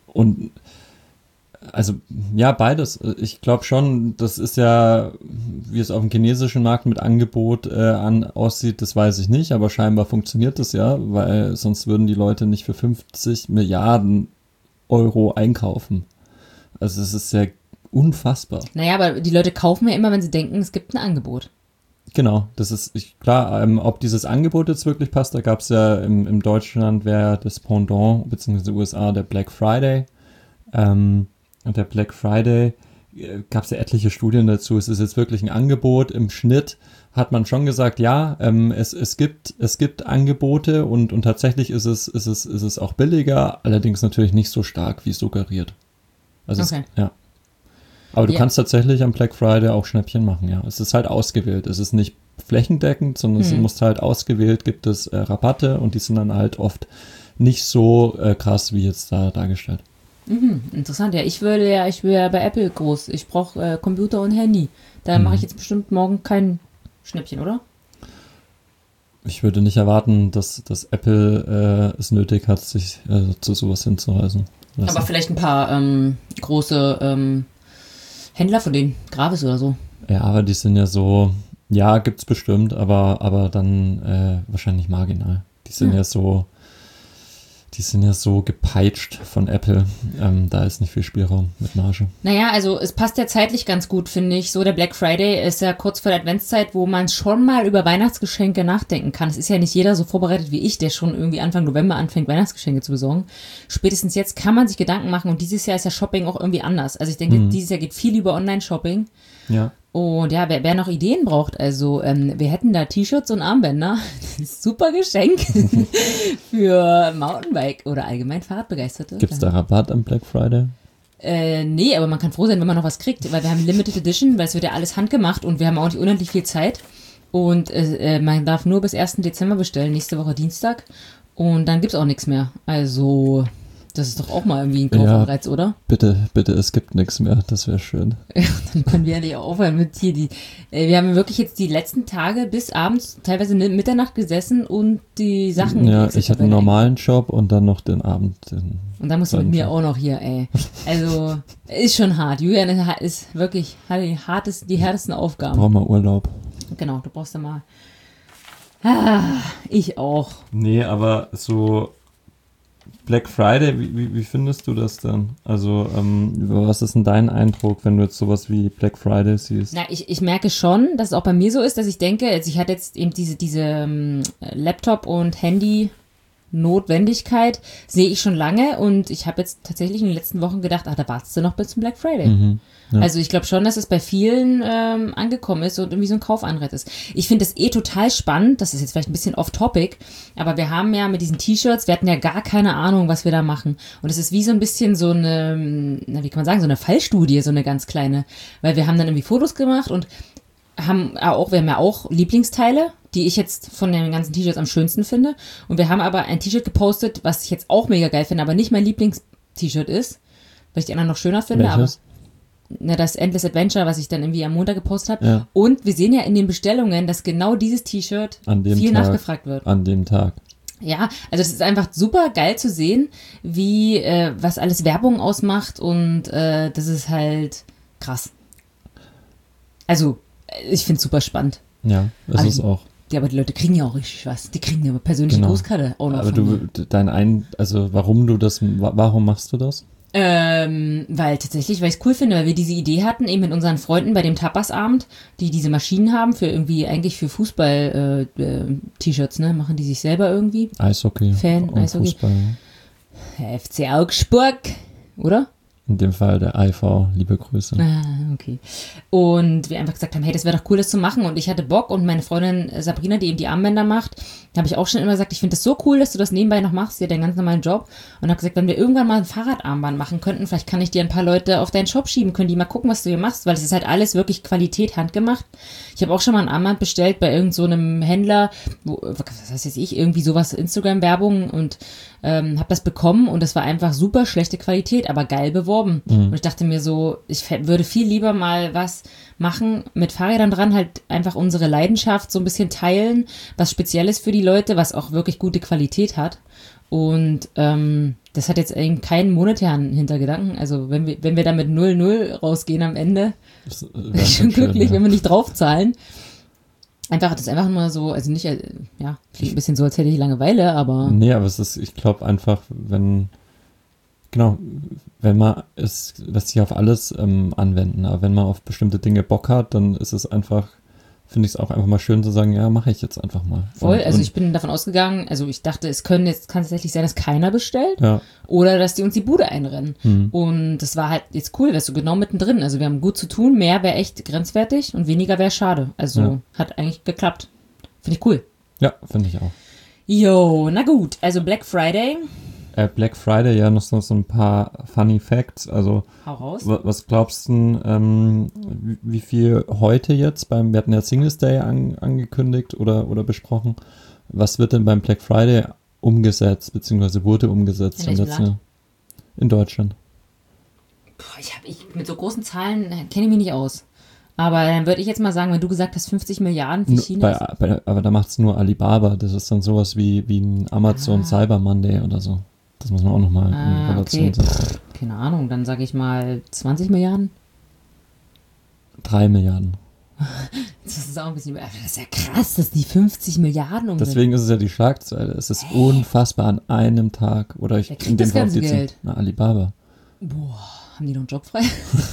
ja, beides. Ich glaube schon, das ist ja, wie es auf dem chinesischen Markt mit Angebot aussieht, das weiß ich nicht, aber scheinbar funktioniert das ja, weil sonst würden die Leute nicht für 50 Milliarden Euro einkaufen. Also es ist ja unfassbar. Naja, aber die Leute kaufen ja immer, wenn sie denken, es gibt ein Angebot. Genau, das ist klar, ob dieses Angebot jetzt wirklich passt, da gab es ja im Deutschland wäre das Pendant, beziehungsweise USA, der Black Friday. Und der Black Friday, gab es ja etliche Studien dazu, es ist jetzt wirklich ein Angebot. Im Schnitt hat man schon gesagt, ja, es gibt Angebote und tatsächlich ist es auch billiger, allerdings natürlich nicht so stark wie suggeriert. Also okay. ja. Aber du kannst tatsächlich am Black Friday auch Schnäppchen machen, ja. Es ist halt ausgewählt. Es ist nicht flächendeckend, sondern es muss halt ausgewählt, gibt es Rabatte und die sind dann halt oft nicht so krass wie jetzt da dargestellt. Interessant, ja. Ich will ja bei Apple groß. Ich brauche Computer und Handy. Da mache ich jetzt bestimmt morgen kein Schnäppchen, oder? Ich würde nicht erwarten, dass Apple es nötig hat, sich zu sowas hinzuweisen. Aber vielleicht ein paar große Händler von denen, Gravis oder so. Ja, aber die sind ja so, ja, gibt's bestimmt, aber dann wahrscheinlich marginal. Die sind ja so gepeitscht von Apple. Da ist nicht viel Spielraum mit Marge. Naja, also es passt ja zeitlich ganz gut, finde ich. So, der Black Friday ist ja kurz vor der Adventszeit, wo man schon mal über Weihnachtsgeschenke nachdenken kann. Es ist ja nicht jeder so vorbereitet wie ich, der schon irgendwie Anfang November anfängt, Weihnachtsgeschenke zu besorgen. Spätestens jetzt kann man sich Gedanken machen und dieses Jahr ist ja Shopping auch irgendwie anders. Also ich denke, dieses Jahr geht viel über Online-Shopping. Ja. Und ja, wer noch Ideen braucht, also wir hätten da T-Shirts und Armbänder. Super Geschenk für Mountainbike oder allgemein Fahrradbegeisterte. Gibt's da Rabatt am Black Friday? Nee, aber man kann froh sein, wenn man noch was kriegt, weil wir haben Limited Edition, weil es wird ja alles handgemacht und wir haben auch nicht unendlich viel Zeit. Und man darf nur bis 1. Dezember bestellen, nächste Woche Dienstag. Und dann gibt's auch nichts mehr. Also Das ist doch auch mal irgendwie ein Kaufanreiz, oder? Bitte, es gibt nichts mehr. Das wäre schön. Ja, dann können wir ja nicht aufhören mit hier. Wir haben wirklich jetzt die letzten Tage bis abends, teilweise Mitternacht gesessen und die Sachen. Ja, ich hatte einen normalen Job und dann noch den Abend. Und dann musst du mit mir auch noch hier, ey. Also, ist schon hart. Julian ist wirklich, hat die härtesten Aufgaben. Brauchen wir Urlaub. Genau, du brauchst ja mal. Ich auch. Nee, aber so Black Friday, wie findest du das denn? Also, was ist denn dein Eindruck, wenn du jetzt sowas wie Black Friday siehst? Na, ich merke schon, dass es auch bei mir so ist, dass ich denke, also ich hatte jetzt eben diese Laptop- und Handy-Notwendigkeit, sehe ich schon lange und ich habe jetzt tatsächlich in den letzten Wochen gedacht, da wartest du noch bis zum Black Friday. Ja. Also ich glaube schon, dass es bei vielen angekommen ist und irgendwie so ein Kaufanreiz ist. Ich finde das total spannend, das ist jetzt vielleicht ein bisschen off-topic, aber wir haben ja mit diesen T-Shirts, wir hatten ja gar keine Ahnung, was wir da machen. Und es ist wie so ein bisschen so eine, wie kann man sagen, so eine Fallstudie, so eine ganz kleine. Weil wir haben dann irgendwie Fotos gemacht und wir haben ja auch Lieblingsteile, die ich jetzt von den ganzen T-Shirts am schönsten finde. Und wir haben aber ein T-Shirt gepostet, was ich jetzt auch mega geil finde, aber nicht mein Lieblings-T-Shirt ist, weil ich die anderen noch schöner finde. Welches? Aber das Endless Adventure, was ich dann irgendwie am Montag gepostet habe. Ja. Und wir sehen ja in den Bestellungen, dass genau dieses T-Shirt viel nachgefragt wird. An dem Tag. Ja, also es ist einfach super geil zu sehen, wie was alles Werbung ausmacht und das ist halt krass. Also, ich finde es super spannend. Ja, es ist auch. Ja, aber die Leute kriegen ja auch richtig was. Die kriegen ja eine persönliche Grußkarte auch noch. Aber warum machst du das? Weil ich es cool finde, weil wir diese Idee hatten, eben mit unseren Freunden bei dem Tapasabend, die diese Maschinen haben für irgendwie, eigentlich für Fußball-T-Shirts, ne? Machen die sich selber irgendwie. Eishockey. Eishockey. Fußball. FC Augsburg, oder? In dem Fall der IV, liebe Grüße. Okay. Und wir einfach gesagt haben, hey, das wäre doch cool, das zu machen. Und ich hatte Bock und meine Freundin Sabrina, die eben die Armbänder macht, habe ich auch schon immer gesagt, ich finde das so cool, dass du das nebenbei noch machst, dir deinen ganz normalen Job. Und habe gesagt, wenn wir irgendwann mal ein Fahrradarmband machen könnten, vielleicht kann ich dir ein paar Leute auf deinen Shop schieben, können die mal gucken, was du hier machst, weil es ist halt alles wirklich Qualität handgemacht. Ich habe auch schon mal ein Armband bestellt bei irgend so einem Händler, was weiß ich, irgendwie sowas, Instagram-Werbung und habe das bekommen und das war einfach super schlechte Qualität, aber geil beworben. Und ich dachte mir so, ich würde viel lieber mal was machen mit Fahrrädern dran, halt einfach unsere Leidenschaft so ein bisschen teilen, was Spezielles für die Leute, was auch wirklich gute Qualität hat. Und das hat jetzt eben keinen monetären Hintergedanken. Also wenn wir da mit 0,0 rausgehen am Ende, bin ich schon glücklich, wenn wir nicht draufzahlen. Das ist einfach nur so, also nicht, klingt ein bisschen so, als hätte ich Langeweile, aber... Nee, aber ich glaube einfach, wenn man es lässt sich auf alles anwenden, aber wenn man auf bestimmte Dinge Bock hat, dann ist es einfach, finde ich es auch einfach mal schön zu sagen, ja, mache ich jetzt einfach mal. Voll, also ich bin davon ausgegangen, also ich dachte, kann tatsächlich sein, dass keiner bestellt oder dass die uns die Bude einrennen. Und das war halt jetzt cool, wärst du genau mittendrin. Also wir haben gut zu tun, mehr wäre echt grenzwertig und weniger wäre schade. Also hat eigentlich geklappt. Finde ich cool. Ja, finde ich auch. Jo, na gut, also Black Friday. Black Friday, ja, noch so ein paar Funny Facts. Also, hau raus. Was glaubst du, wie viel heute jetzt wir hatten ja Singles Day angekündigt oder besprochen. Was wird denn beim Black Friday umgesetzt, beziehungsweise wurde umgesetzt im letzten Jahr? In Deutschland. Ich mit so großen Zahlen kenne ich mich nicht aus. Aber dann würde ich jetzt mal sagen, wenn du gesagt hast, 50 Milliarden für China. Aber da macht es nur Alibaba. Das ist dann sowas wie ein Amazon Cyber Monday oder so. Das muss man auch nochmal in Relation setzen. Keine Ahnung, dann sage ich mal 20 Milliarden. 3 Milliarden. Das ist auch ein bisschen, das ist ja krass, dass die 50 Milliarden umsetzen. Deswegen ist es ja die Schlagzeile. Es ist unfassbar an einem Tag. Oder Wer kriegt das ganze Geld? Alibaba. Boah, haben die noch einen Job frei?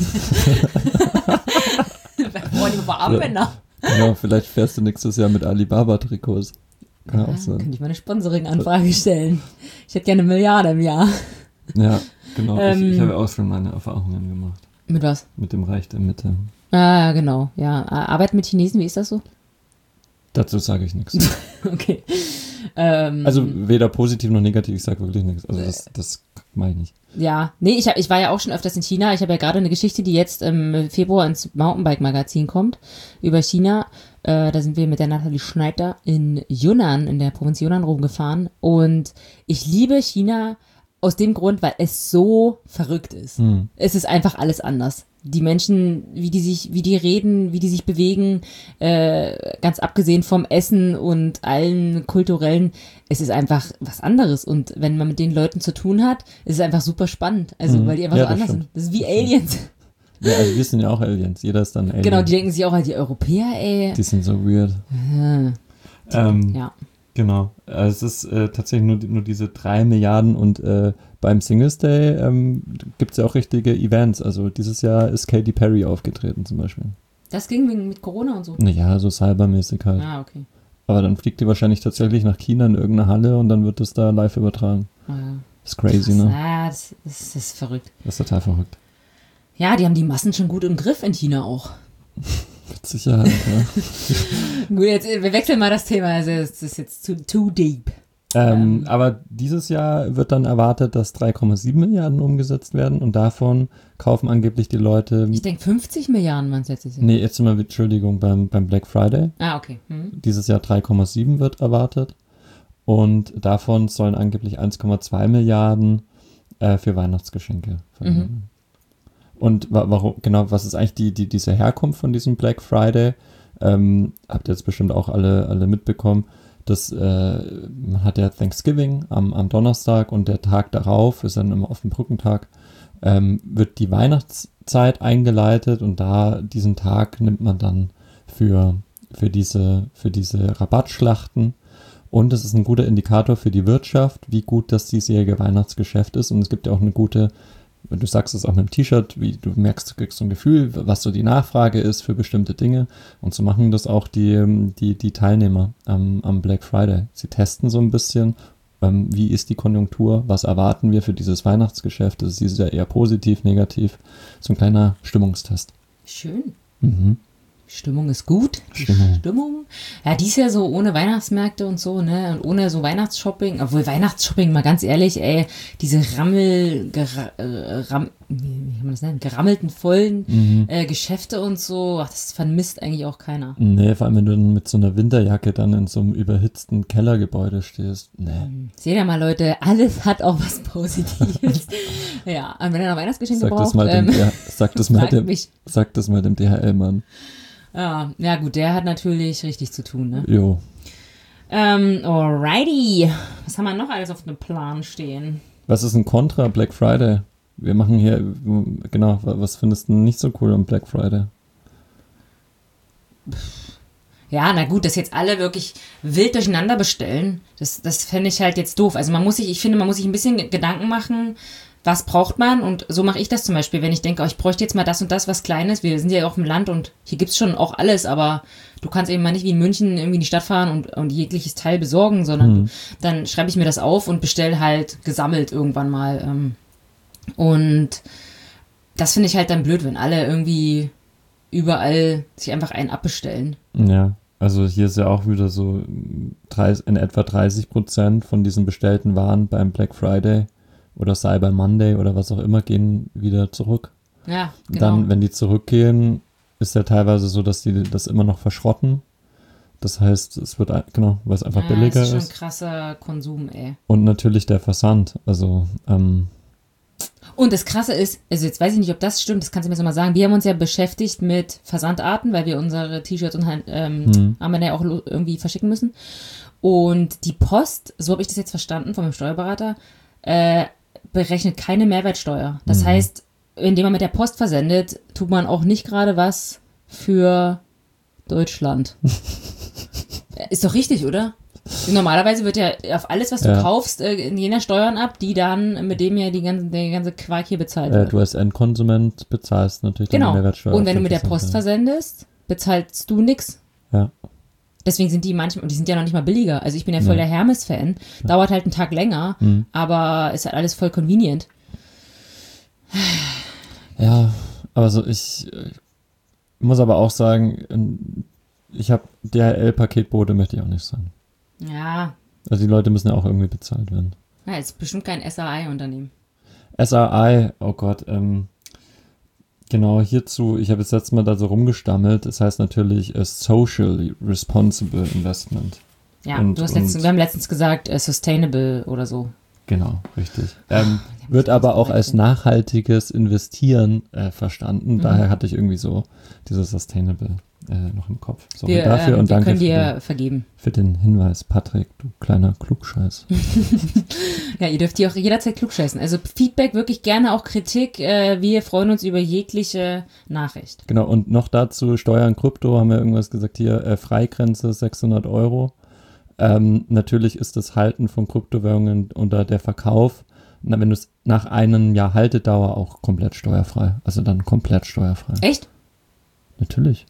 Boah, die Armbänder. Genau, vielleicht fährst du nächstes Jahr mit Alibaba-Trikots. Kann auch sein. Könnte ich mal eine Sponsoring-Anfrage stellen. Ich hätte gerne 1 Milliarde im Jahr. Ja, genau. Ich habe auch schon meine Erfahrungen gemacht. Mit was? Mit dem Reich der Mitte. Ah, genau. Ja, Arbeit mit Chinesen, wie ist das so? Dazu sage ich nichts. Okay. Also weder positiv noch negativ, ich sage wirklich nichts. Also das mache ich nicht. Ja, nee, ich war ja auch schon öfters in China. Ich habe ja gerade eine Geschichte, die jetzt im Februar ins Mountainbike-Magazin kommt, über China. Da sind wir mit der Nathalie Schneider in Yunnan, in der Provinz Yunnan rumgefahren. Und ich liebe China aus dem Grund, weil es so verrückt ist. Es ist einfach alles anders. Die Menschen, wie die reden, wie die sich bewegen, ganz abgesehen vom Essen und allen kulturellen, es ist einfach was anderes. Und wenn man mit den Leuten zu tun hat, ist es einfach super spannend. Also, weil die einfach so anders sind. Das ist wie Aliens. Ja, also wir sind ja auch Aliens. Jeder ist dann Alien. Genau, die denken sich auch, die Europäer, ey. Die sind so weird. Ja. Genau. Es ist tatsächlich nur diese 3 Milliarden und beim Singles Day gibt es ja auch richtige Events. Also dieses Jahr ist Katy Perry aufgetreten zum Beispiel. Das ging mit Corona und so? Naja, so cybermäßig halt. Ah, okay. Aber dann fliegt die wahrscheinlich tatsächlich nach China in irgendeine Halle und dann wird das da live übertragen. Ja. Das ist crazy, ne? Ja, das ist verrückt. Das ist total verrückt. Ja, die haben die Massen schon gut im Griff in China auch. Mit Sicherheit, ja. Gut, jetzt wir wechseln mal das Thema, also es ist jetzt too deep. Aber dieses Jahr wird dann erwartet, dass 3,7 Milliarden umgesetzt werden und davon kaufen angeblich die Leute... Ich denke 50 Milliarden waren es letztes Jahr. Nee, jetzt mal, Entschuldigung, beim Black Friday. Ah, okay. Dieses Jahr 3,7 wird erwartet und davon sollen angeblich 1,2 Milliarden für Weihnachtsgeschenke verwendet. Und warum, genau, was ist eigentlich diese Herkunft von diesem Black Friday? Habt ihr jetzt bestimmt auch alle mitbekommen. Man hat ja Thanksgiving am Donnerstag und der Tag darauf ist dann immer auf dem Brückentag, wird die Weihnachtszeit eingeleitet und diesen Tag nimmt man dann für diese Rabattschlachten. Und es ist ein guter Indikator für die Wirtschaft, wie gut das diesjährige Weihnachtsgeschäft ist. Und es gibt ja auch eine gute, du sagst es auch mit dem T-Shirt, wie du merkst, du kriegst so ein Gefühl, was so die Nachfrage ist für bestimmte Dinge. Und so machen das auch die Teilnehmer am Black Friday. Sie testen so ein bisschen, wie ist die Konjunktur, was erwarten wir für dieses Weihnachtsgeschäft. Das ist dieses Jahr eher positiv, negativ. So ein kleiner Stimmungstest. Schön. Mhm. Stimmung ist gut. Stimmung. Ja, dies Jahr so ohne Weihnachtsmärkte und so, ne? Und ohne so Weihnachtsshopping. Obwohl Weihnachtsshopping, mal ganz ehrlich, ey, diese wie kann man das nennen? Gerammelten, vollen Geschäfte und so, das vermisst eigentlich auch keiner. Nee, vor allem, wenn du dann mit so einer Winterjacke dann in so einem überhitzten Kellergebäude stehst. Nee. Seht ihr mal, Leute, alles hat auch was Positives. Ja, und wenn ihr noch Weihnachtsgeschenke braucht, sag das mal dem DHL-Mann. Ja gut, der hat natürlich richtig zu tun, ne? Jo. Alrighty. Was haben wir noch alles auf dem Plan stehen? Was ist ein Kontra Black Friday? Wir machen hier, genau, was findest du nicht so cool am Black Friday? Ja, na gut, dass jetzt alle wirklich wild durcheinander bestellen, das fände ich halt jetzt doof. Also ich finde, man muss sich ein bisschen Gedanken machen, was braucht man, und so mache ich das zum Beispiel, wenn ich denke, ich bräuchte jetzt mal das und das, was Kleines. Wir sind ja auch im Land und hier gibt's schon auch alles, aber du kannst eben mal nicht wie in München irgendwie in die Stadt fahren und jegliches Teil besorgen, sondern dann schreibe ich mir das auf und bestelle halt gesammelt irgendwann mal. Und das finde ich halt dann blöd, wenn alle irgendwie überall sich einfach einen abbestellen. Ja, also hier ist ja auch wieder so in etwa 30% von diesen bestellten Waren beim Black Friday oder Cyber Monday oder was auch immer gehen wieder zurück. Ja, genau. Dann, wenn die zurückgehen, ist ja teilweise so, dass die das immer noch verschrotten. Das heißt, es wird, genau, weil es einfach billiger ist. Das ist schon krasser Konsum, ey. Und natürlich der Versand. Also, Und das Krasse ist, also jetzt weiß ich nicht, ob das stimmt, das kannst du mir so mal sagen, wir haben uns ja beschäftigt mit Versandarten, weil wir unsere T-Shirts und Armbänder ja auch irgendwie verschicken müssen. Und die Post, so habe ich das jetzt verstanden von meinem Steuerberater, berechnet keine Mehrwertsteuer. Das heißt, indem man mit der Post versendet, tut man auch nicht gerade was für Deutschland. Ist doch richtig, oder? Normalerweise wird ja auf alles, was du kaufst, in jener Steuern ab, die dann, mit dem ja der ganze Quark hier bezahlt wird. Du als Endkonsument bezahlst natürlich die Mehrwertsteuer. Und wenn du mit der Post versendest, bezahlst du nix. Ja. Deswegen sind die manchmal, und die sind ja noch nicht mal billiger. Also ich bin ja voll der Hermes-Fan. Dauert halt einen Tag länger, aber ist halt alles voll convenient. Ja, aber so ich muss aber auch sagen, ich habe DHL-Paketbote möchte ich auch nicht sein. Ja. Also die Leute müssen ja auch irgendwie bezahlt werden. Ja, ist bestimmt kein SRI-Unternehmen. SRI, oh Gott, genau hierzu, ich habe jetzt letztes Mal da so rumgestammelt, das heißt natürlich Social Responsible Investment. Ja, wir haben letztens gesagt Sustainable oder so. Genau, richtig. Wird aber auch als nachhaltiges Investieren verstanden. Daher hatte ich irgendwie so dieses Sustainable noch im Kopf. Sorry dafür und danke können dir vergeben. Für den Hinweis, Patrick, du kleiner Klugscheiß. Ja, ihr dürft hier auch jederzeit klugscheißen. Also Feedback, wirklich gerne auch Kritik. Wir freuen uns über jegliche Nachricht. Genau, und noch dazu Steuern, Krypto, haben wir irgendwas gesagt hier, Freigrenze 600 Euro. Natürlich ist das Halten von Kryptowährungen oder der Verkauf, wenn du es nach einem Jahr Haltedauer auch komplett steuerfrei. Also dann komplett steuerfrei. Echt? Natürlich.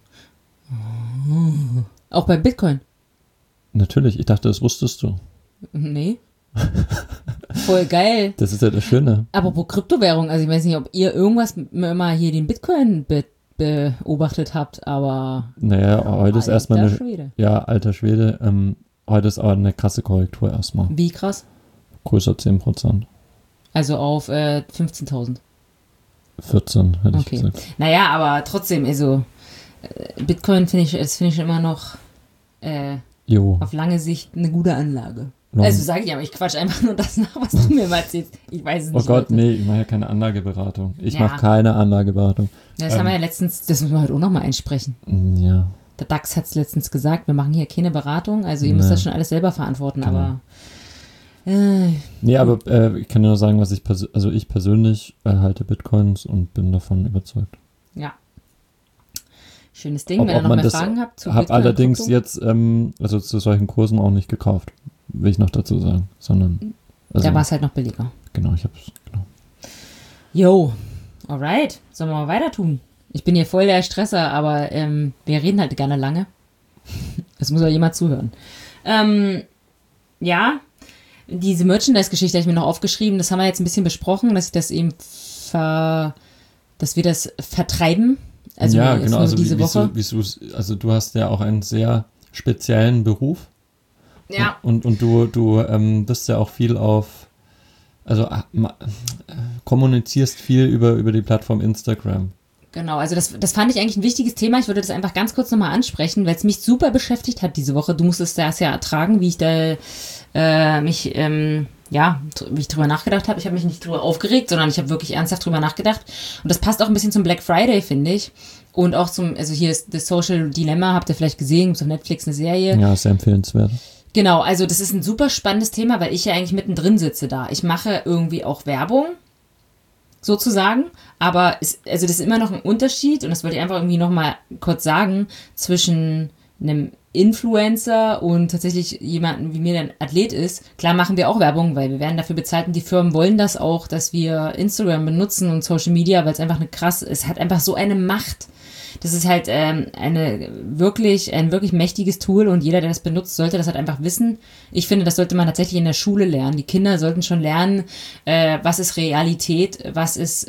Auch bei Bitcoin? Natürlich, ich dachte, das wusstest du. Nee. Voll geil. Das ist ja das Schöne. Aber pro Kryptowährung, also ich weiß nicht, ob ihr irgendwas mal hier den Bitcoin beobachtet habt, aber... Naja, heute ist erstmal eine... Schwede. Ja, alter Schwede. Heute ist aber eine krasse Korrektur erstmal. Wie krass? Größer 10%. Also auf 15.000. 14, hätte ich gesagt. Naja, aber trotzdem, also Bitcoin finde ich immer noch auf lange Sicht eine gute Anlage. Also sage ich aber, ich quatsch einfach nur das nach, was du mir mal erzählst. Ich weiß es nicht. Oh Gott, nee, ich mache ja keine Anlageberatung. Ich mache keine Anlageberatung. Das haben wir ja letztens, das müssen wir heute auch nochmal einsprechen. Ja. Der DAX hat es letztens gesagt, wir machen hier keine Beratung, also ihr müsst das schon alles selber verantworten, genau. Aber nee, aber ich kann nur sagen, was ich persönlich halte Bitcoins und bin davon überzeugt. Ja. Schönes Ding, wenn ihr noch mehr Fragen habt zu Bitcoin. Habe allerdings jetzt, also zu solchen Kursen auch nicht gekauft, will ich noch dazu sagen, sondern... Also, da war es halt noch billiger. Genau, ich hab's, genau. Jo, alright, sollen wir mal weiter tun? Ich bin hier voll der Stresser, aber wir reden halt gerne lange. Es muss auch jemand zuhören. Ja, diese Merchandise-Geschichte habe ich mir noch aufgeschrieben. Das haben wir jetzt ein bisschen besprochen, dass ich das eben dass wir das vertreiben. Also ja, genau. Also diese Woche. Also du hast ja auch einen sehr speziellen Beruf. Ja. Und du bist ja auch viel kommunizierst viel über die Plattform Instagram. Genau, also das fand ich eigentlich ein wichtiges Thema. Ich würde das einfach ganz kurz nochmal ansprechen, weil es mich super beschäftigt hat diese Woche. Du musstest das ja ertragen, wie ich da wie ich drüber nachgedacht habe. Ich habe mich nicht drüber aufgeregt, sondern ich habe wirklich ernsthaft drüber nachgedacht. Und das passt auch ein bisschen zum Black Friday, finde ich. Und auch also hier ist das Social Dilemma, habt ihr vielleicht gesehen, ist auf Netflix eine Serie. Ja, sehr empfehlenswert. Genau, also das ist ein super spannendes Thema, weil ich ja eigentlich mittendrin sitze da. Ich mache irgendwie auch Werbung, sozusagen, aber das ist immer noch ein Unterschied, und das wollte ich einfach irgendwie nochmal kurz sagen, zwischen einem Influencer und tatsächlich jemanden, wie mir der ein Athlet ist. Klar machen wir auch Werbung, weil wir werden dafür bezahlt und die Firmen wollen das auch, dass wir Instagram benutzen und Social Media, weil es einfach es hat einfach so eine Macht. Das ist halt ein wirklich mächtiges Tool, und jeder, der das benutzt, sollte das halt einfach wissen. Ich finde, das sollte man tatsächlich in der Schule lernen. Die Kinder sollten schon lernen, was ist Realität, was ist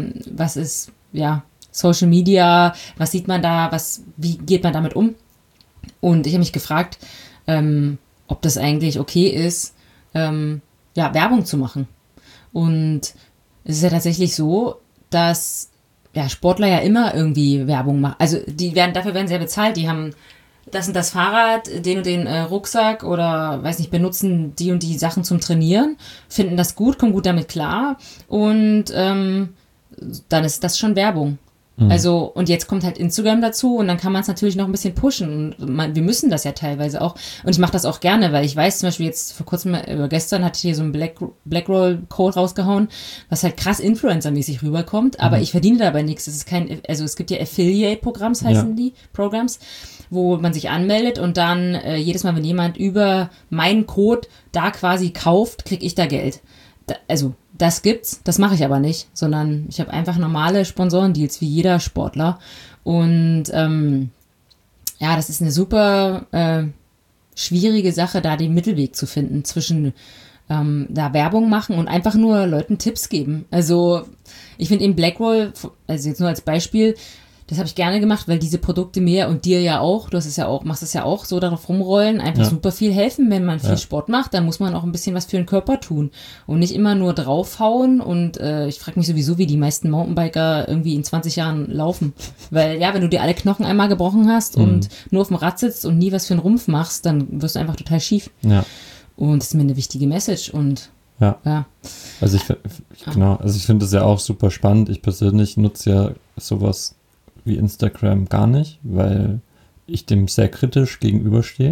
Social Media, was sieht man da, wie geht man damit um? Und ich habe mich gefragt, ob das eigentlich okay ist, Werbung zu machen. Und es ist ja tatsächlich so, dass Sportler ja immer irgendwie Werbung machen. Also dafür werden sie ja bezahlt. Die haben das und das Fahrrad, den und den Rucksack oder, weiß nicht, benutzen die und die Sachen zum Trainieren, finden das gut, kommen gut damit klar, und dann ist das schon Werbung. Also, und jetzt kommt halt Instagram dazu, und dann kann man es natürlich noch ein bisschen pushen, und wir müssen das ja teilweise auch, und ich mache das auch gerne, weil ich weiß zum Beispiel jetzt vor kurzem, gestern hatte ich hier so einen Blackroll-Code rausgehauen, was halt krass Influencer-mäßig rüberkommt, aber ich verdiene dabei nichts. Es gibt ja Affiliate-Programms, heißen die Programms, wo man sich anmeldet, und dann jedes Mal, wenn jemand über meinen Code da quasi kauft, kriege ich da Geld. Das gibt's, das mache ich aber nicht, sondern ich habe einfach normale Sponsorendeals wie jeder Sportler, und das ist eine super schwierige Sache, da den Mittelweg zu finden zwischen da Werbung machen und einfach nur Leuten Tipps geben. Also ich finde eben Blackroll, also jetzt nur als Beispiel, das habe ich gerne gemacht, weil diese Produkte mir und dir ja auch, machst es ja auch so, darauf rumrollen, einfach super viel helfen. Wenn man viel Sport macht, dann muss man auch ein bisschen was für den Körper tun und nicht immer nur draufhauen. Und ich frage mich sowieso, wie die meisten Mountainbiker irgendwie in 20 Jahren laufen. Weil wenn du dir alle Knochen einmal gebrochen hast und nur auf dem Rad sitzt und nie was für einen Rumpf machst, dann wirst du einfach total schief. Ja. Und das ist mir eine wichtige Message. Und Ja. Also ich finde das ja auch super spannend. Ich persönlich nutze ja sowas wie Instagram gar nicht, weil ich dem sehr kritisch gegenüberstehe,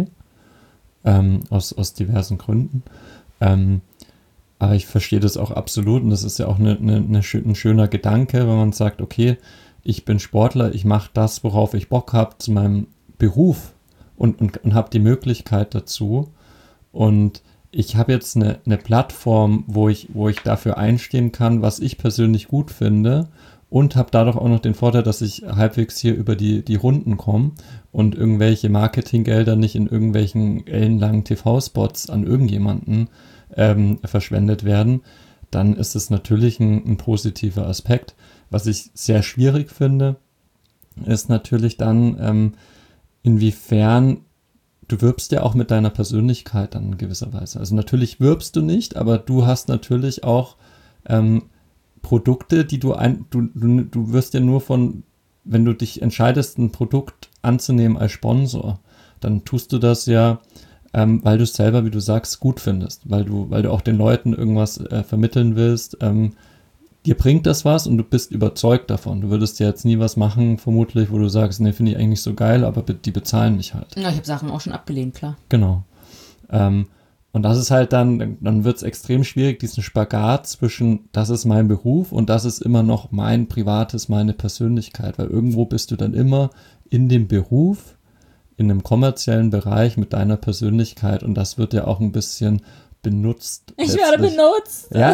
aus diversen Gründen. Aber ich verstehe das auch absolut und das ist ja auch ein schöner Gedanke, wenn man sagt, okay, ich bin Sportler, ich mache das, worauf ich Bock habe, zu meinem Beruf und habe die Möglichkeit dazu. Und ich habe jetzt eine Plattform, wo ich dafür einstehen kann, was ich persönlich gut finde und habe dadurch auch noch den Vorteil, dass ich halbwegs hier über die Runden komme und irgendwelche Marketinggelder nicht in irgendwelchen ellenlangen TV-Spots an irgendjemanden verschwendet werden, dann ist es natürlich ein positiver Aspekt. Was ich sehr schwierig finde, ist natürlich dann, inwiefern du wirbst ja auch mit deiner Persönlichkeit dann in gewisser Weise. Also natürlich wirbst du nicht, aber du hast natürlich auch Produkte, die du wirst ja nur wenn du dich entscheidest, ein Produkt anzunehmen als Sponsor, dann tust du das ja, weil du es selber, wie du sagst, gut findest, weil du auch den Leuten irgendwas vermitteln willst. Dir bringt das was und du bist überzeugt davon. Du würdest ja jetzt nie was machen, vermutlich, wo du sagst, nee, finde ich eigentlich so geil, aber die bezahlen mich halt. Ja, ich habe Sachen auch schon abgelehnt, klar. Genau. Und das ist halt dann wird es extrem schwierig, diesen Spagat zwischen, das ist mein Beruf und das ist immer noch mein Privates, meine Persönlichkeit, weil irgendwo bist du dann immer in dem Beruf, in einem kommerziellen Bereich mit deiner Persönlichkeit und das wird ja auch ein bisschen benutzt. Ich werde benutzt. Ja,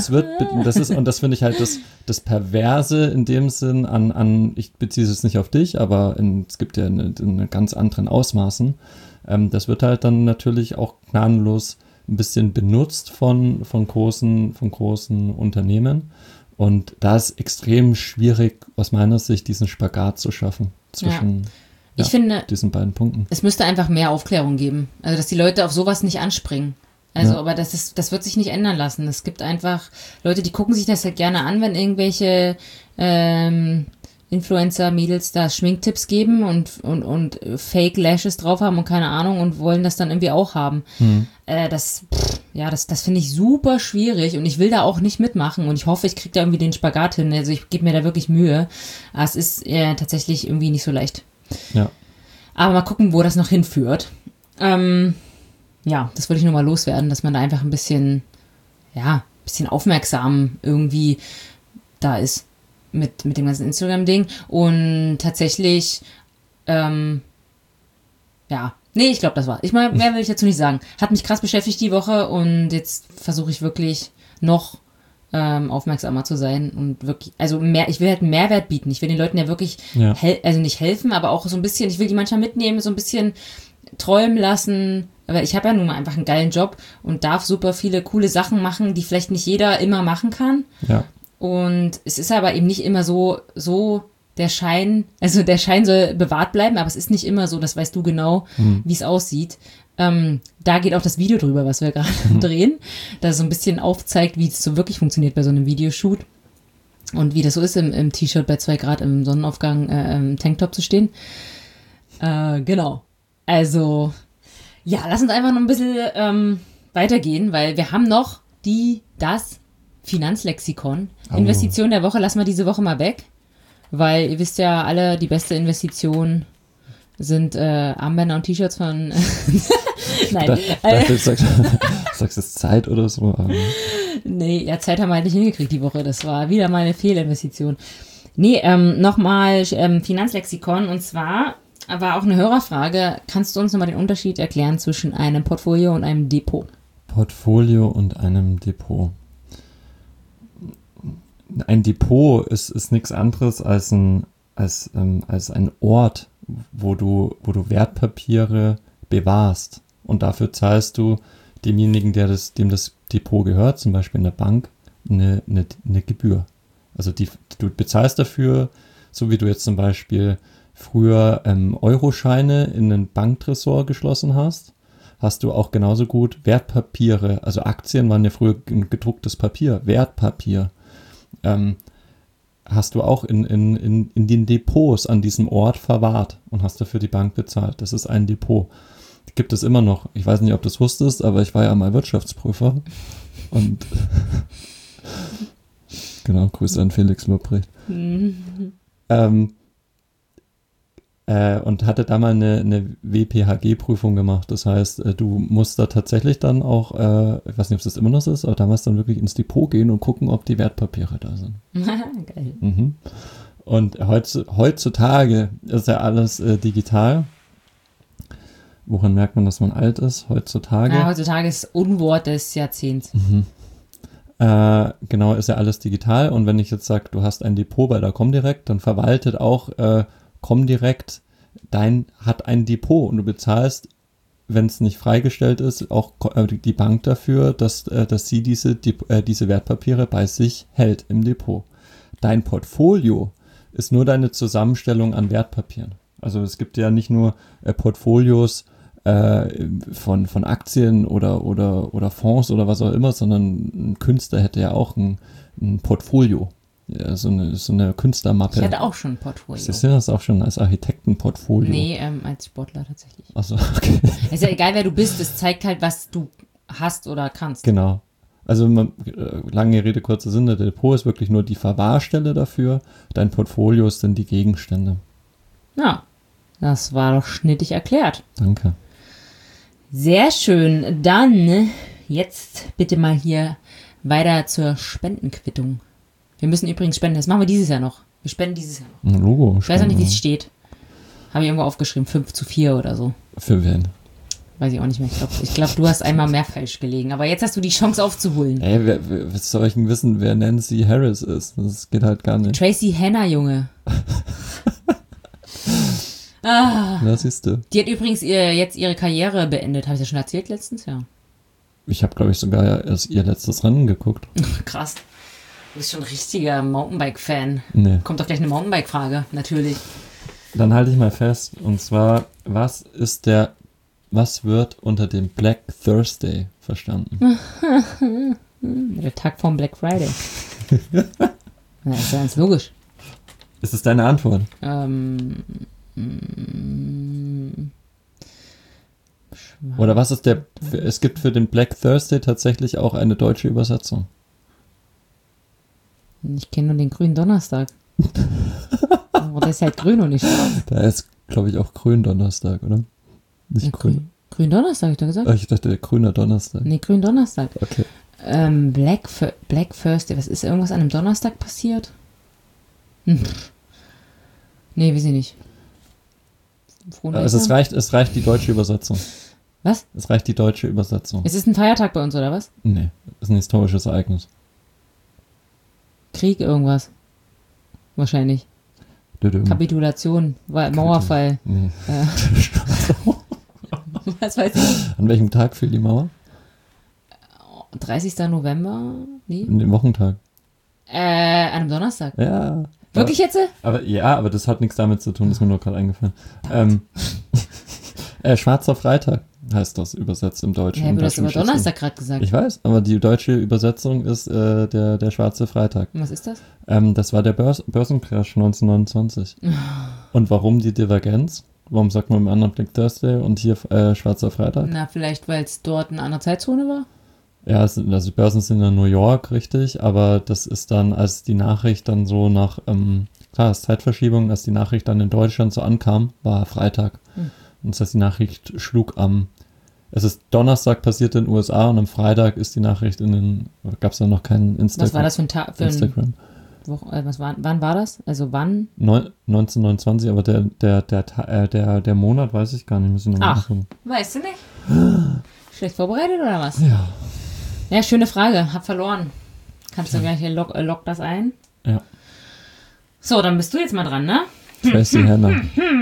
das finde ich halt das Perverse in dem Sinn ich beziehe es nicht auf dich, aber es gibt ja in ganz anderen Ausmaßen. Das wird halt dann natürlich auch gnadenlos ein bisschen benutzt von großen Unternehmen und da ist extrem schwierig aus meiner Sicht diesen Spagat zu schaffen zwischen ich finde, diesen beiden Punkten. Es müsste einfach mehr Aufklärung geben, also dass die Leute auf sowas nicht anspringen. Also, aber das wird sich nicht ändern lassen. Es gibt einfach Leute, die gucken sich das halt gerne an, wenn irgendwelche Influencer-Mädels da Schminktipps geben und Fake Lashes drauf haben und keine Ahnung und wollen das dann irgendwie auch haben. Das finde ich super schwierig und ich will da auch nicht mitmachen und ich hoffe, ich kriege da irgendwie den Spagat hin. Also ich gebe mir da wirklich Mühe. Aber es ist tatsächlich irgendwie nicht so leicht. Ja. Aber mal gucken, wo das noch hinführt. Ja, das wollte ich nur mal loswerden, dass man da einfach ein bisschen aufmerksam irgendwie da ist mit dem ganzen Instagram-Ding. Und tatsächlich, ich glaube, das war. Mehr will ich dazu nicht sagen. Hat mich krass beschäftigt die Woche und jetzt versuche ich wirklich noch aufmerksamer zu sein und wirklich, also ich will halt einen Mehrwert bieten. Ich will den Leuten ja wirklich, also nicht helfen, aber auch so ein bisschen, ich will die manchmal mitnehmen, so ein bisschen träumen lassen, aber ich habe ja nun mal einfach einen geilen Job und darf super viele coole Sachen machen, die vielleicht nicht jeder immer machen kann. Ja. Und es ist aber eben nicht immer so der Schein soll bewahrt bleiben, aber es ist nicht immer so, das weißt du genau, wie es aussieht. Da geht auch das Video drüber, was wir gerade drehen, das so ein bisschen aufzeigt, wie es so wirklich funktioniert bei so einem Videoshoot und wie das so ist, im T-Shirt bei 2 Grad im Sonnenaufgang im Tanktop zu stehen. Genau. Also, ja, lass uns einfach noch ein bisschen weitergehen, weil wir haben noch das Finanzlexikon. Investition der Woche lassen wir diese Woche mal weg, weil ihr wisst ja alle, die beste Investition sind Armbänder und T-Shirts von... Nein. Du sagst jetzt Zeit oder so. Nee, ja, Zeit haben wir halt nicht hingekriegt die Woche. Das war wieder mal eine Fehlinvestition. Nee, nochmal Finanzlexikon und zwar war auch eine Hörerfrage. Kannst du uns nochmal den Unterschied erklären zwischen einem Portfolio und einem Depot? Portfolio und einem Depot. Ein Depot ist nichts anderes als ein Ort, wo du Wertpapiere bewahrst. Und dafür zahlst du demjenigen, dem das Depot gehört, zum Beispiel in der Bank, eine Gebühr. Also du bezahlst dafür, so wie du jetzt zum Beispiel früher Euroscheine in einen Banktresor geschlossen hast du auch genauso gut Wertpapiere, also Aktien waren ja früher gedrucktes Papier, Wertpapier, hast du auch in den Depots an diesem Ort verwahrt und hast dafür die Bank bezahlt. Das ist ein Depot. gibt es immer noch. Ich weiß nicht, ob du es wusstest, aber ich war ja mal Wirtschaftsprüfer. Und genau, Grüße an Felix Lobrecht. Und hatte da mal eine WPHG-Prüfung gemacht. Das heißt, du musst da tatsächlich dann auch, ich weiß nicht, ob es das immer noch so ist, aber damals dann wirklich ins Depot gehen und gucken, ob die Wertpapiere da sind. Geil. Mhm. Und heutzutage ist ja alles digital. Woran merkt man, dass man alt ist? Heutzutage. Ja, heutzutage ist Unwort des Jahrzehnts. Genau, ist ja alles digital. Und wenn ich jetzt sage, du hast ein Depot bei der Comdirect, dann verwaltet auch Comdirect hat ein Depot und du bezahlst, wenn es nicht freigestellt ist, auch die Bank dafür, dass sie diese Wertpapiere bei sich hält im Depot. Dein Portfolio ist nur deine Zusammenstellung an Wertpapieren. Also es gibt ja nicht nur Portfolios von Aktien oder Fonds oder was auch immer, sondern ein Künstler hätte ja auch ein Portfolio. Ja, so eine Künstlermappe. Ich hatte auch schon ein Portfolio. Siehst du das auch schon als Architektenportfolio? Nee, als Sportler tatsächlich. Achso, okay. Ist ja egal, wer du bist, es zeigt halt, was du hast oder kannst. Genau. Also lange Rede, kurzer Sinn, der Depot ist wirklich nur die Verwahrstelle dafür. Dein Portfolio sind die Gegenstände. Ja, das war doch schnittig erklärt. Danke. Sehr schön. Dann jetzt bitte mal hier weiter zur Spendenquittung. Wir müssen übrigens spenden. Das machen wir dieses Jahr noch. Wir spenden dieses Jahr noch. Ein Logo. Ich weiß auch nicht, wie es steht. Habe ich irgendwo aufgeschrieben. 5:4 oder so. Für wen? Weiß ich auch nicht mehr. Ich glaube, du hast einmal mehr falsch gelegen. Aber jetzt hast du die Chance aufzuholen. Ey, wer soll ich denn wissen, wer Nancy Harris ist? Das geht halt gar nicht. Tracy Hanna, Junge. Na, siehst du. Die hat übrigens jetzt ihre Karriere beendet. Habe ich das schon erzählt letztens? Ja. Ich habe, glaube ich, sogar erst ihr letztes Rennen geguckt. Krass. Du bist schon ein richtiger Mountainbike-Fan. Nee. Kommt doch gleich eine Mountainbike-Frage, natürlich. Dann halte ich mal fest. Und zwar, was wird unter dem Black Thursday verstanden? Der Tag vom Black Friday. Na, ist ja ganz logisch. Ist es deine Antwort? Oder was ist es gibt für den Black Thursday tatsächlich auch eine deutsche Übersetzung. Ich kenne nur den grünen Donnerstag. Aber der ist halt grün und nicht schwarz. Da ist, glaube ich, auch Gründonnerstag, oder? Nicht grün. Grün Donnerstag, hab ich doch gesagt. Ich dachte, der grüne Donnerstag. Nee, grün Donnerstag. Okay. Black Thursday, was ist irgendwas an einem Donnerstag passiert? Nee, weiß ich nicht. Also es reicht die deutsche Übersetzung. Was? Es reicht die deutsche Übersetzung. Es ist ein Feiertag bei uns, oder was? Nee, ist ein historisches Ereignis. Krieg, irgendwas. Wahrscheinlich. Kapitulation, Mauerfall. Nee. Was weiß ich? An welchem Tag fiel die Mauer? 30. November? Nee. An dem Wochentag. An einem Donnerstag. Ja. Wirklich jetzt? Aber das hat nichts damit zu tun, ist mir nur gerade eingefallen. Schwarzer Freitag heißt das übersetzt im Deutschen. Ja, du hast aber Donnerstag gerade gesagt. Ich weiß, aber die deutsche Übersetzung ist der Schwarze Freitag. Und was ist das? Das war der Börsencrash 1929. Und warum die Divergenz? Warum sagt man im anderen Black Thursday und hier Schwarzer Freitag? Na, vielleicht, weil es dort eine andere Zeitzone war? Ja, also die Börsen sind in New York, richtig, aber das ist dann, als die Nachricht dann so klar, ist Zeitverschiebung, als die Nachricht dann in Deutschland so ankam, war Freitag. Und das heißt, die Nachricht es ist Donnerstag passiert in den USA und am Freitag ist die Nachricht gab es dann noch keinen Instagram. Was war das für ein Tag? Instagram. Wann war das? Also wann? 1929, aber der Monat weiß ich gar nicht. Müssen wir noch nachgucken. Weißt du nicht? Schlecht vorbereitet oder was? Ja. Ja, schöne Frage. Hab verloren. Kannst du gleich lock das ein? Ja. So, dann bist du jetzt mal dran, ne? Tracy Hanna.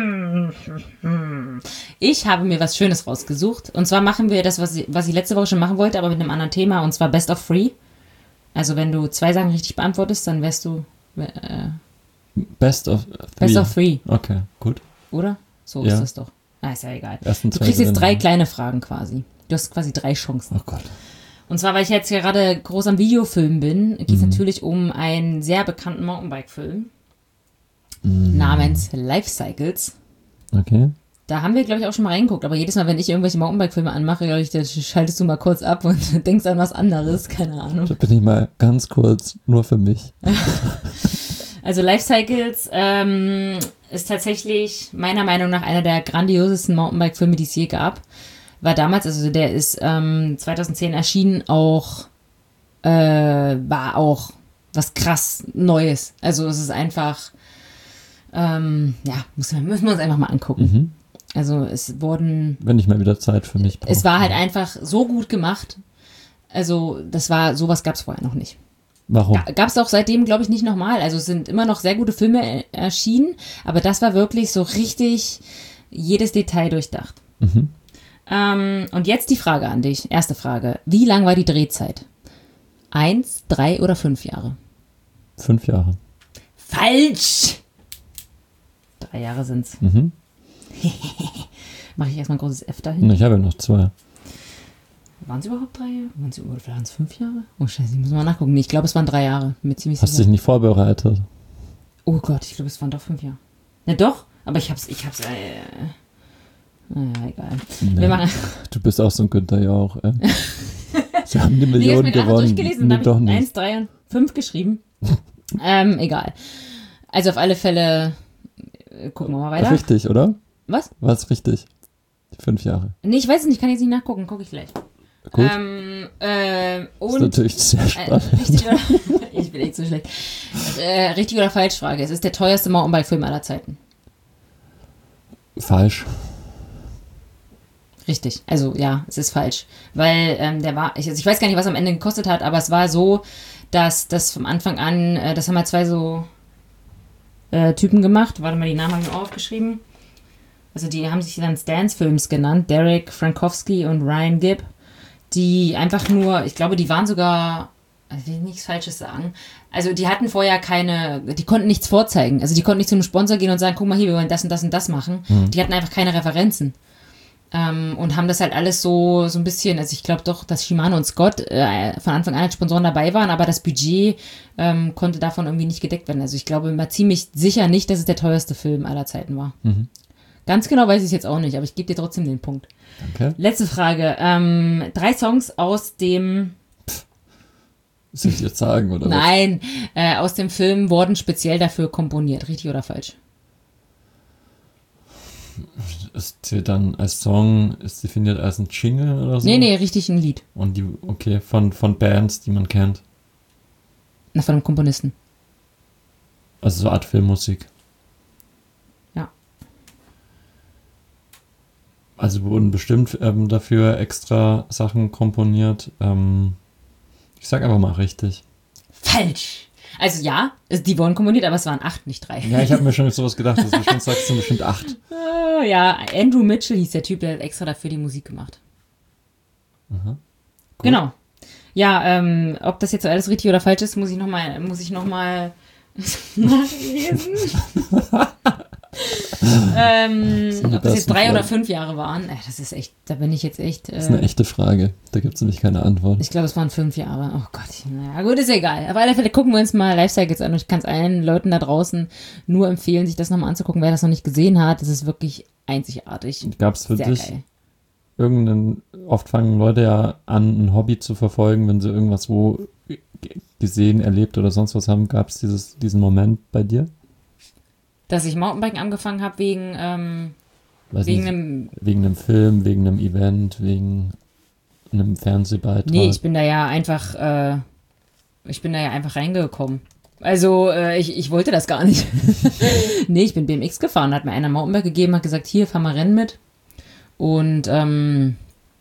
Ich habe mir was Schönes rausgesucht. Und zwar machen wir das, was ich letzte Woche schon machen wollte, aber mit einem anderen Thema. Und zwar Best of 3. Also wenn du 2 Sachen richtig beantwortest, dann wärst du Best of 3. Okay, gut. Oder? So Ja. ist das doch. Ist ja egal. Du Ersten zwei kriegst jetzt drin. 3 kleine Fragen quasi. Du hast quasi 3 Chancen. Oh Gott. Und zwar, weil ich jetzt gerade groß am Videofilm bin, geht es natürlich um einen sehr bekannten Mountainbike-Film namens Life Cycles. Okay. Da haben wir, glaube ich, auch schon mal reingeguckt. Aber jedes Mal, wenn ich irgendwelche Mountainbike-Filme anmache, glaube ich, da schaltest du mal kurz ab und denkst an was anderes. Keine Ahnung. Da bin ich mal ganz kurz nur für mich. Also Life Cycles ist tatsächlich meiner Meinung nach einer der grandiosesten Mountainbike-Filme, die es je gab. War damals, also der ist 2010 erschienen, war auch was krass Neues. Also es ist einfach, müssen wir uns einfach mal angucken. Mhm. Also es wurden... Wenn ich mal wieder Zeit für mich brauche. Es war halt einfach so gut gemacht. Also sowas gab es vorher noch nicht. Warum? Gab es auch seitdem, glaube ich, nicht nochmal. Also es sind immer noch sehr gute Filme erschienen, aber das war wirklich so richtig jedes Detail durchdacht. Mhm. Und jetzt die Frage an dich. Erste Frage. Wie lang war die Drehzeit? 1, 3 oder 5 Jahre? 5 Jahre. Falsch! 3 Jahre sind's. Mhm. Mache ich erstmal ein großes F dahin. Ich habe ja noch 2. Waren es überhaupt 3 Jahre? Waren es 5 Jahre? Oh Scheiße, ich muss mal nachgucken. Nee, ich glaube, es waren 3 Jahre. Bin mir ziemlich Hast du sicher. dich nicht vorbereitet? Oh Gott, ich glaube, es waren doch 5 Jahre. Na doch, aber ich hab's naja, egal. Nee. Wir machen... Du bist auch so ein Günther Jauch. Sie haben die Nee, Million ich habe mir gewonnen. durchgelesen, Nee, dann doch habe ich nicht. 1, 3 und 5 geschrieben. Egal. Also auf alle Fälle gucken wir mal weiter. Richtig, oder? Was? War es richtig? 5 Jahre. Nee, ich weiß es nicht, kann jetzt nicht nachgucken, gucke ich gleich. Gut. Und ist natürlich sehr spannend. richtig oder, ich bin echt so schlecht. Richtig oder falsch Frage. Es ist der teuerste Mountainbike-Film aller Zeiten. Falsch. Richtig. Also ja, es ist falsch. Weil ich weiß gar nicht, was am Ende gekostet hat, aber es war so, dass das vom Anfang an, das haben halt 2 so Typen gemacht. Warte mal, die Namen habe ich mir aufgeschrieben. Also die haben sich dann Stans Films genannt. Derek Frankowski und Ryan Gibb. Die einfach nur, ich glaube, die waren sogar, ich will nichts Falsches sagen. Also die hatten vorher die konnten nichts vorzeigen. Also die konnten nicht zu einem Sponsor gehen und sagen, guck mal hier, wir wollen das und das und das machen. Die hatten einfach keine Referenzen. Und haben das halt alles so ein bisschen, also ich glaube doch, dass Shimano und Scott von Anfang an als Sponsoren dabei waren, aber das Budget konnte davon irgendwie nicht gedeckt werden. Also ich glaube mal ziemlich sicher nicht, dass es der teuerste Film aller Zeiten war. Mhm. Ganz genau weiß ich es jetzt auch nicht, aber ich gebe dir trotzdem den Punkt. Danke. Letzte Frage. 3 Songs aus dem... Soll ich jetzt sagen, oder Nein, aus dem Film wurden speziell dafür komponiert. Richtig oder falsch? was? Es zählt dann als Song, ist definiert als ein Jingle oder so? Nee, richtig ein Lied. Und okay, von Bands, die man kennt. Na, von einem Komponisten. Also so Art Filmmusik. Ja. Also wurden bestimmt dafür extra Sachen komponiert. Ich sag einfach mal richtig. Falsch. Also ja, die wurden komponiert, aber es waren 8, nicht 3. Ja, ich habe mir schon sowas gedacht, dass du schon sagst, es sind bestimmt 8. Ja, Andrew Mitchell hieß der Typ, der hat extra dafür die Musik gemacht. Aha. Gut. Genau. Ja, ob das jetzt alles richtig oder falsch ist, muss ich noch mal nachlesen. Ob das jetzt 3 oder 5 Jahre waren, das ist echt, da bin ich jetzt echt... Das ist eine echte Frage. Da gibt es nämlich keine Antwort. Ich glaube, es waren 5 Jahre. Oh Gott, naja, gut, ist egal. Auf alle Fälle gucken wir uns mal Life Cycles an und ich kann es allen Leuten da draußen nur empfehlen, sich das nochmal anzugucken, wer das noch nicht gesehen hat. Das ist wirklich einzigartig. Gab es für Sehr dich geil. oft fangen Leute ja an, ein Hobby zu verfolgen, wenn sie irgendwas wo gesehen, erlebt oder sonst was haben. Gab es diesen Moment bei dir? Dass ich Mountainbiken angefangen habe wegen einem... Wegen einem Film, wegen einem Event, wegen einem Fernsehbeitrag. Nee, ich bin da ja einfach reingekommen. Also, ich wollte das gar nicht. Nee, ich bin BMX gefahren, hat mir einer Mountainbike gegeben, hat gesagt, hier, fahr mal Rennen mit. Und dann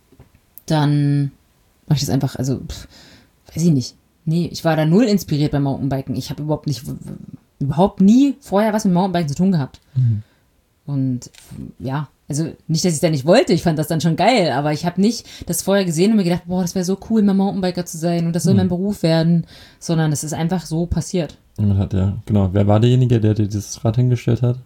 mache ich das einfach, also, weiß ich nicht. Nee, ich war da null inspiriert beim Mountainbiken. Ich habe überhaupt nie vorher was mit Mountainbiken zu tun gehabt. Mhm. Und ja, also nicht, dass ich es da nicht wollte, ich fand das dann schon geil, aber ich habe nicht das vorher gesehen und mir gedacht, boah, das wäre so cool, mal Mountainbiker zu sein und das soll mein Beruf werden, sondern es ist einfach so passiert. Jemand hat ja, genau. Wer war derjenige, der dir dieses Rad hingestellt hat?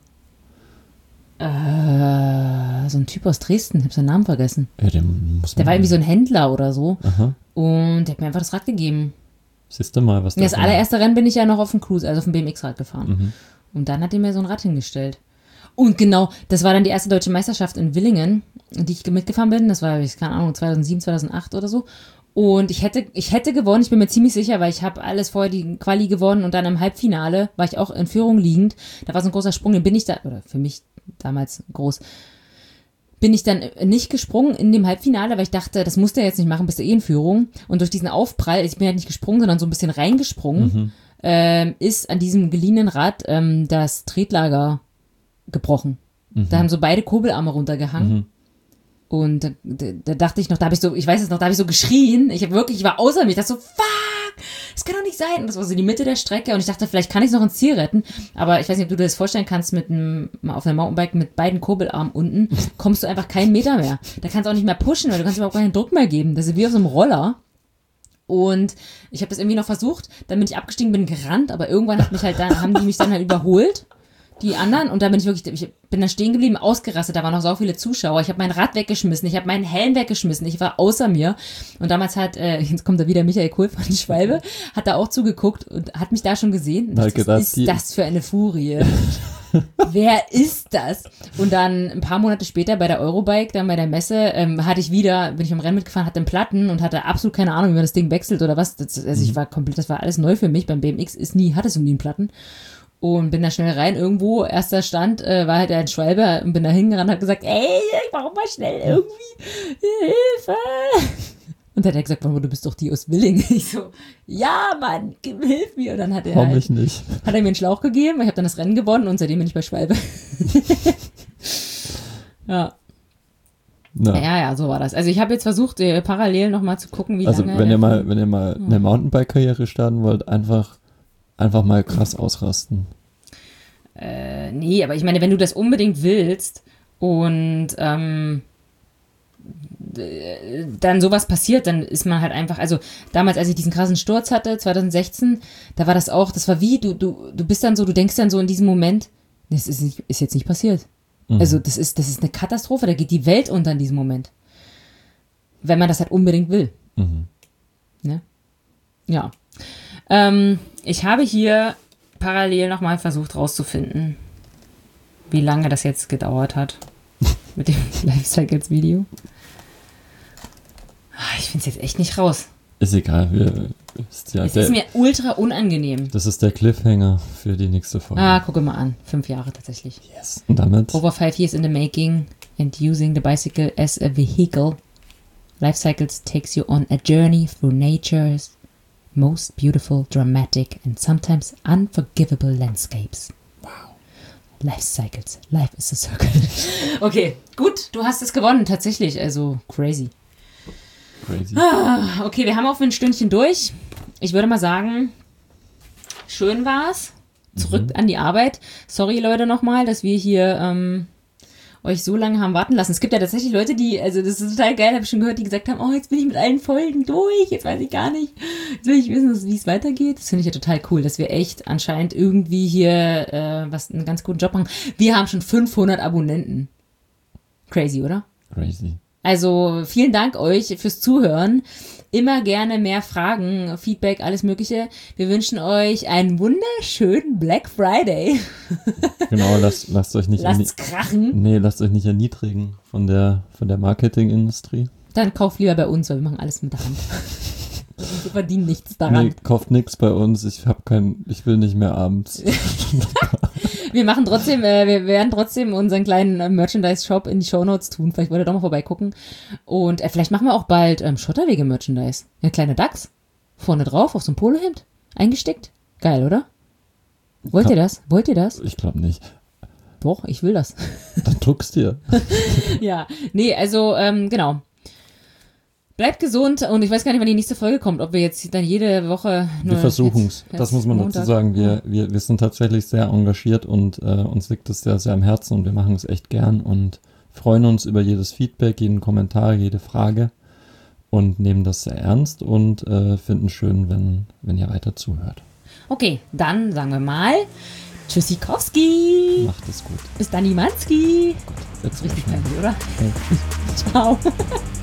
So ein Typ aus Dresden, ich habe seinen Namen vergessen. Ja, der war irgendwie so ein Händler oder so. Aha. Und der hat mir einfach das Rad gegeben. Siehst du mal, was Das allererste Rennen bin ich ja noch auf dem Cruise, also auf dem BMX-Rad gefahren. Mhm. Und dann hat er mir so ein Rad hingestellt. Und genau, das war dann die erste deutsche Meisterschaft in Willingen, in die ich mitgefahren bin. Das war, keine Ahnung, 2007, 2008 oder so. Und ich hätte gewonnen, ich bin mir ziemlich sicher, weil ich habe alles vorher die Quali gewonnen und dann im Halbfinale war ich auch in Führung liegend. Da war so ein großer Sprung, den bin ich da, oder für mich damals groß, bin ich dann nicht gesprungen in dem Halbfinale, weil ich dachte, das musst du ja jetzt nicht machen, bist du in Führung. Und durch diesen Aufprall, ich bin halt nicht gesprungen, sondern so ein bisschen reingesprungen, ist an diesem geliehenen Rad das Tretlager gebrochen. Da haben so beide Kurbelarme runtergehangen. Und da dachte ich noch, da habe ich so geschrien. Ich war außer mich. Ich dachte so, fuck, das kann doch nicht sein. Und das war so die Mitte der Strecke. Und ich dachte, vielleicht kann ich es noch ins Ziel retten. Aber ich weiß nicht, ob du dir das vorstellen kannst, auf einem Mountainbike mit beiden Kurbelarmen unten, kommst du einfach keinen Meter mehr. Da kannst du auch nicht mehr pushen, weil du kannst überhaupt keinen Druck mehr geben. Das ist wie auf so einem Roller. Und ich habe das irgendwie noch versucht. Dann bin ich abgestiegen, bin gerannt. Aber irgendwann haben die mich dann halt überholt. Die anderen, und da bin ich bin da stehen geblieben, ausgerastet, da waren noch so viele Zuschauer, ich habe mein Rad weggeschmissen, ich habe meinen Helm weggeschmissen, ich war außer mir und damals jetzt kommt da wieder Michael Kohl von Schwalbe, hat da auch zugeguckt und hat mich da schon gesehen. Was ist das für eine Furie? Wer ist das? Und dann ein paar Monate später bei der Eurobike, dann bei der Messe, bin ich am Rennen mitgefahren, hatte einen Platten und hatte absolut keine Ahnung, wie man das Ding wechselt oder was. Das war alles neu für mich, beim BMX hattest du nie einen Platten. Und bin da schnell rein, irgendwo, erster Stand, war halt der Schwalbe und bin da hingerannt und hab gesagt, ey, ich brauch mal schnell irgendwie Hilfe. Und dann hat er gesagt, du bist doch die aus Willingen. Ich so, ja, Mann, hilf mir. Und dann hat er mich nicht. Hat er mir einen Schlauch gegeben, ich habe dann das Rennen gewonnen und seitdem bin ich bei Schwalbe. Ja. Ja, so war das. Also ich habe jetzt versucht, parallel nochmal zu gucken, wie lange... Also wenn ihr mal eine Mountainbike-Karriere starten wollt, einfach mal krass ausrasten. Nee, aber ich meine, wenn du das unbedingt willst und dann sowas passiert, dann ist man halt einfach, also damals, als ich diesen krassen Sturz hatte, 2016, da war das war wie, du bist dann so, du denkst dann so in diesem Moment, das ist jetzt nicht passiert. Also das ist eine Katastrophe, da geht die Welt unter in diesem Moment. Wenn man das halt unbedingt will. Ne? Ja. Ich habe hier parallel nochmal versucht rauszufinden, wie lange das jetzt gedauert hat mit dem Lifecycles-Video. Ich finde es jetzt echt nicht raus. Ist egal. Es ist mir ultra unangenehm. Das ist der Cliffhanger für die nächste Folge. Gucke mal an. 5 Jahre tatsächlich. Yes. Und damit? Over 5 years in the making and using the bicycle as a vehicle. Lifecycles takes you on a journey through nature's most beautiful, dramatic and sometimes unforgivable landscapes. Wow. Lifecycles. Life is a circle. Okay, gut, du hast es gewonnen, tatsächlich. Also, crazy. Okay, wir haben auch für ein Stündchen durch. Ich würde mal sagen, schön war's. Zurück an die Arbeit. Sorry, Leute, nochmal, dass wir hier euch so lange haben warten lassen. Es gibt ja tatsächlich Leute, also das ist total geil, habe ich schon gehört, die gesagt haben, oh, jetzt bin ich mit allen Folgen durch, jetzt weiß ich gar nicht, jetzt will ich wissen, wie es weitergeht. Das finde ich ja total cool, dass wir echt anscheinend irgendwie hier einen ganz guten Job machen. Wir haben schon 500 Abonnenten. Crazy, oder? Crazy. Also vielen Dank euch fürs Zuhören. Immer gerne mehr Fragen, Feedback, alles Mögliche. Wir wünschen euch einen wunderschönen Black Friday. Genau, lasst euch nicht krachen. Nee, lasst euch nicht erniedrigen von der Marketingindustrie. Dann kauft lieber bei uns, weil wir machen alles mit der Hand. Wir verdienen nichts daran. Nee, kauft nichts bei uns. Ich will nicht mehr abends. Wir machen trotzdem, wir werden trotzdem unseren kleinen Merchandise-Shop in die Shownotes tun. Vielleicht wollt ihr doch mal vorbeigucken. Und vielleicht machen wir auch bald Schotterwege-Merchandise. Eine kleine Dachs. Vorne drauf, auf so ein Polohemd. Eingesteckt. Geil, oder? Wollt ihr das? Ich glaube nicht. Doch, ich will das. Dann druck's dir. Ja, nee, also, genau. Bleibt gesund und ich weiß gar nicht, wann die nächste Folge kommt, ob wir jetzt dann jede Woche nur... Wir versuchen es, das muss man dazu sagen. Wir sind tatsächlich sehr engagiert und uns liegt das sehr, sehr am Herzen und wir machen es echt gern und freuen uns über jedes Feedback, jeden Kommentar, jede Frage und nehmen das sehr ernst und finden schön, wenn ihr weiter zuhört. Okay, dann sagen wir mal Tschüssikowski. Macht es gut. Bis dann, Manski. Jetzt richtig geil, oder? Okay. Ciao.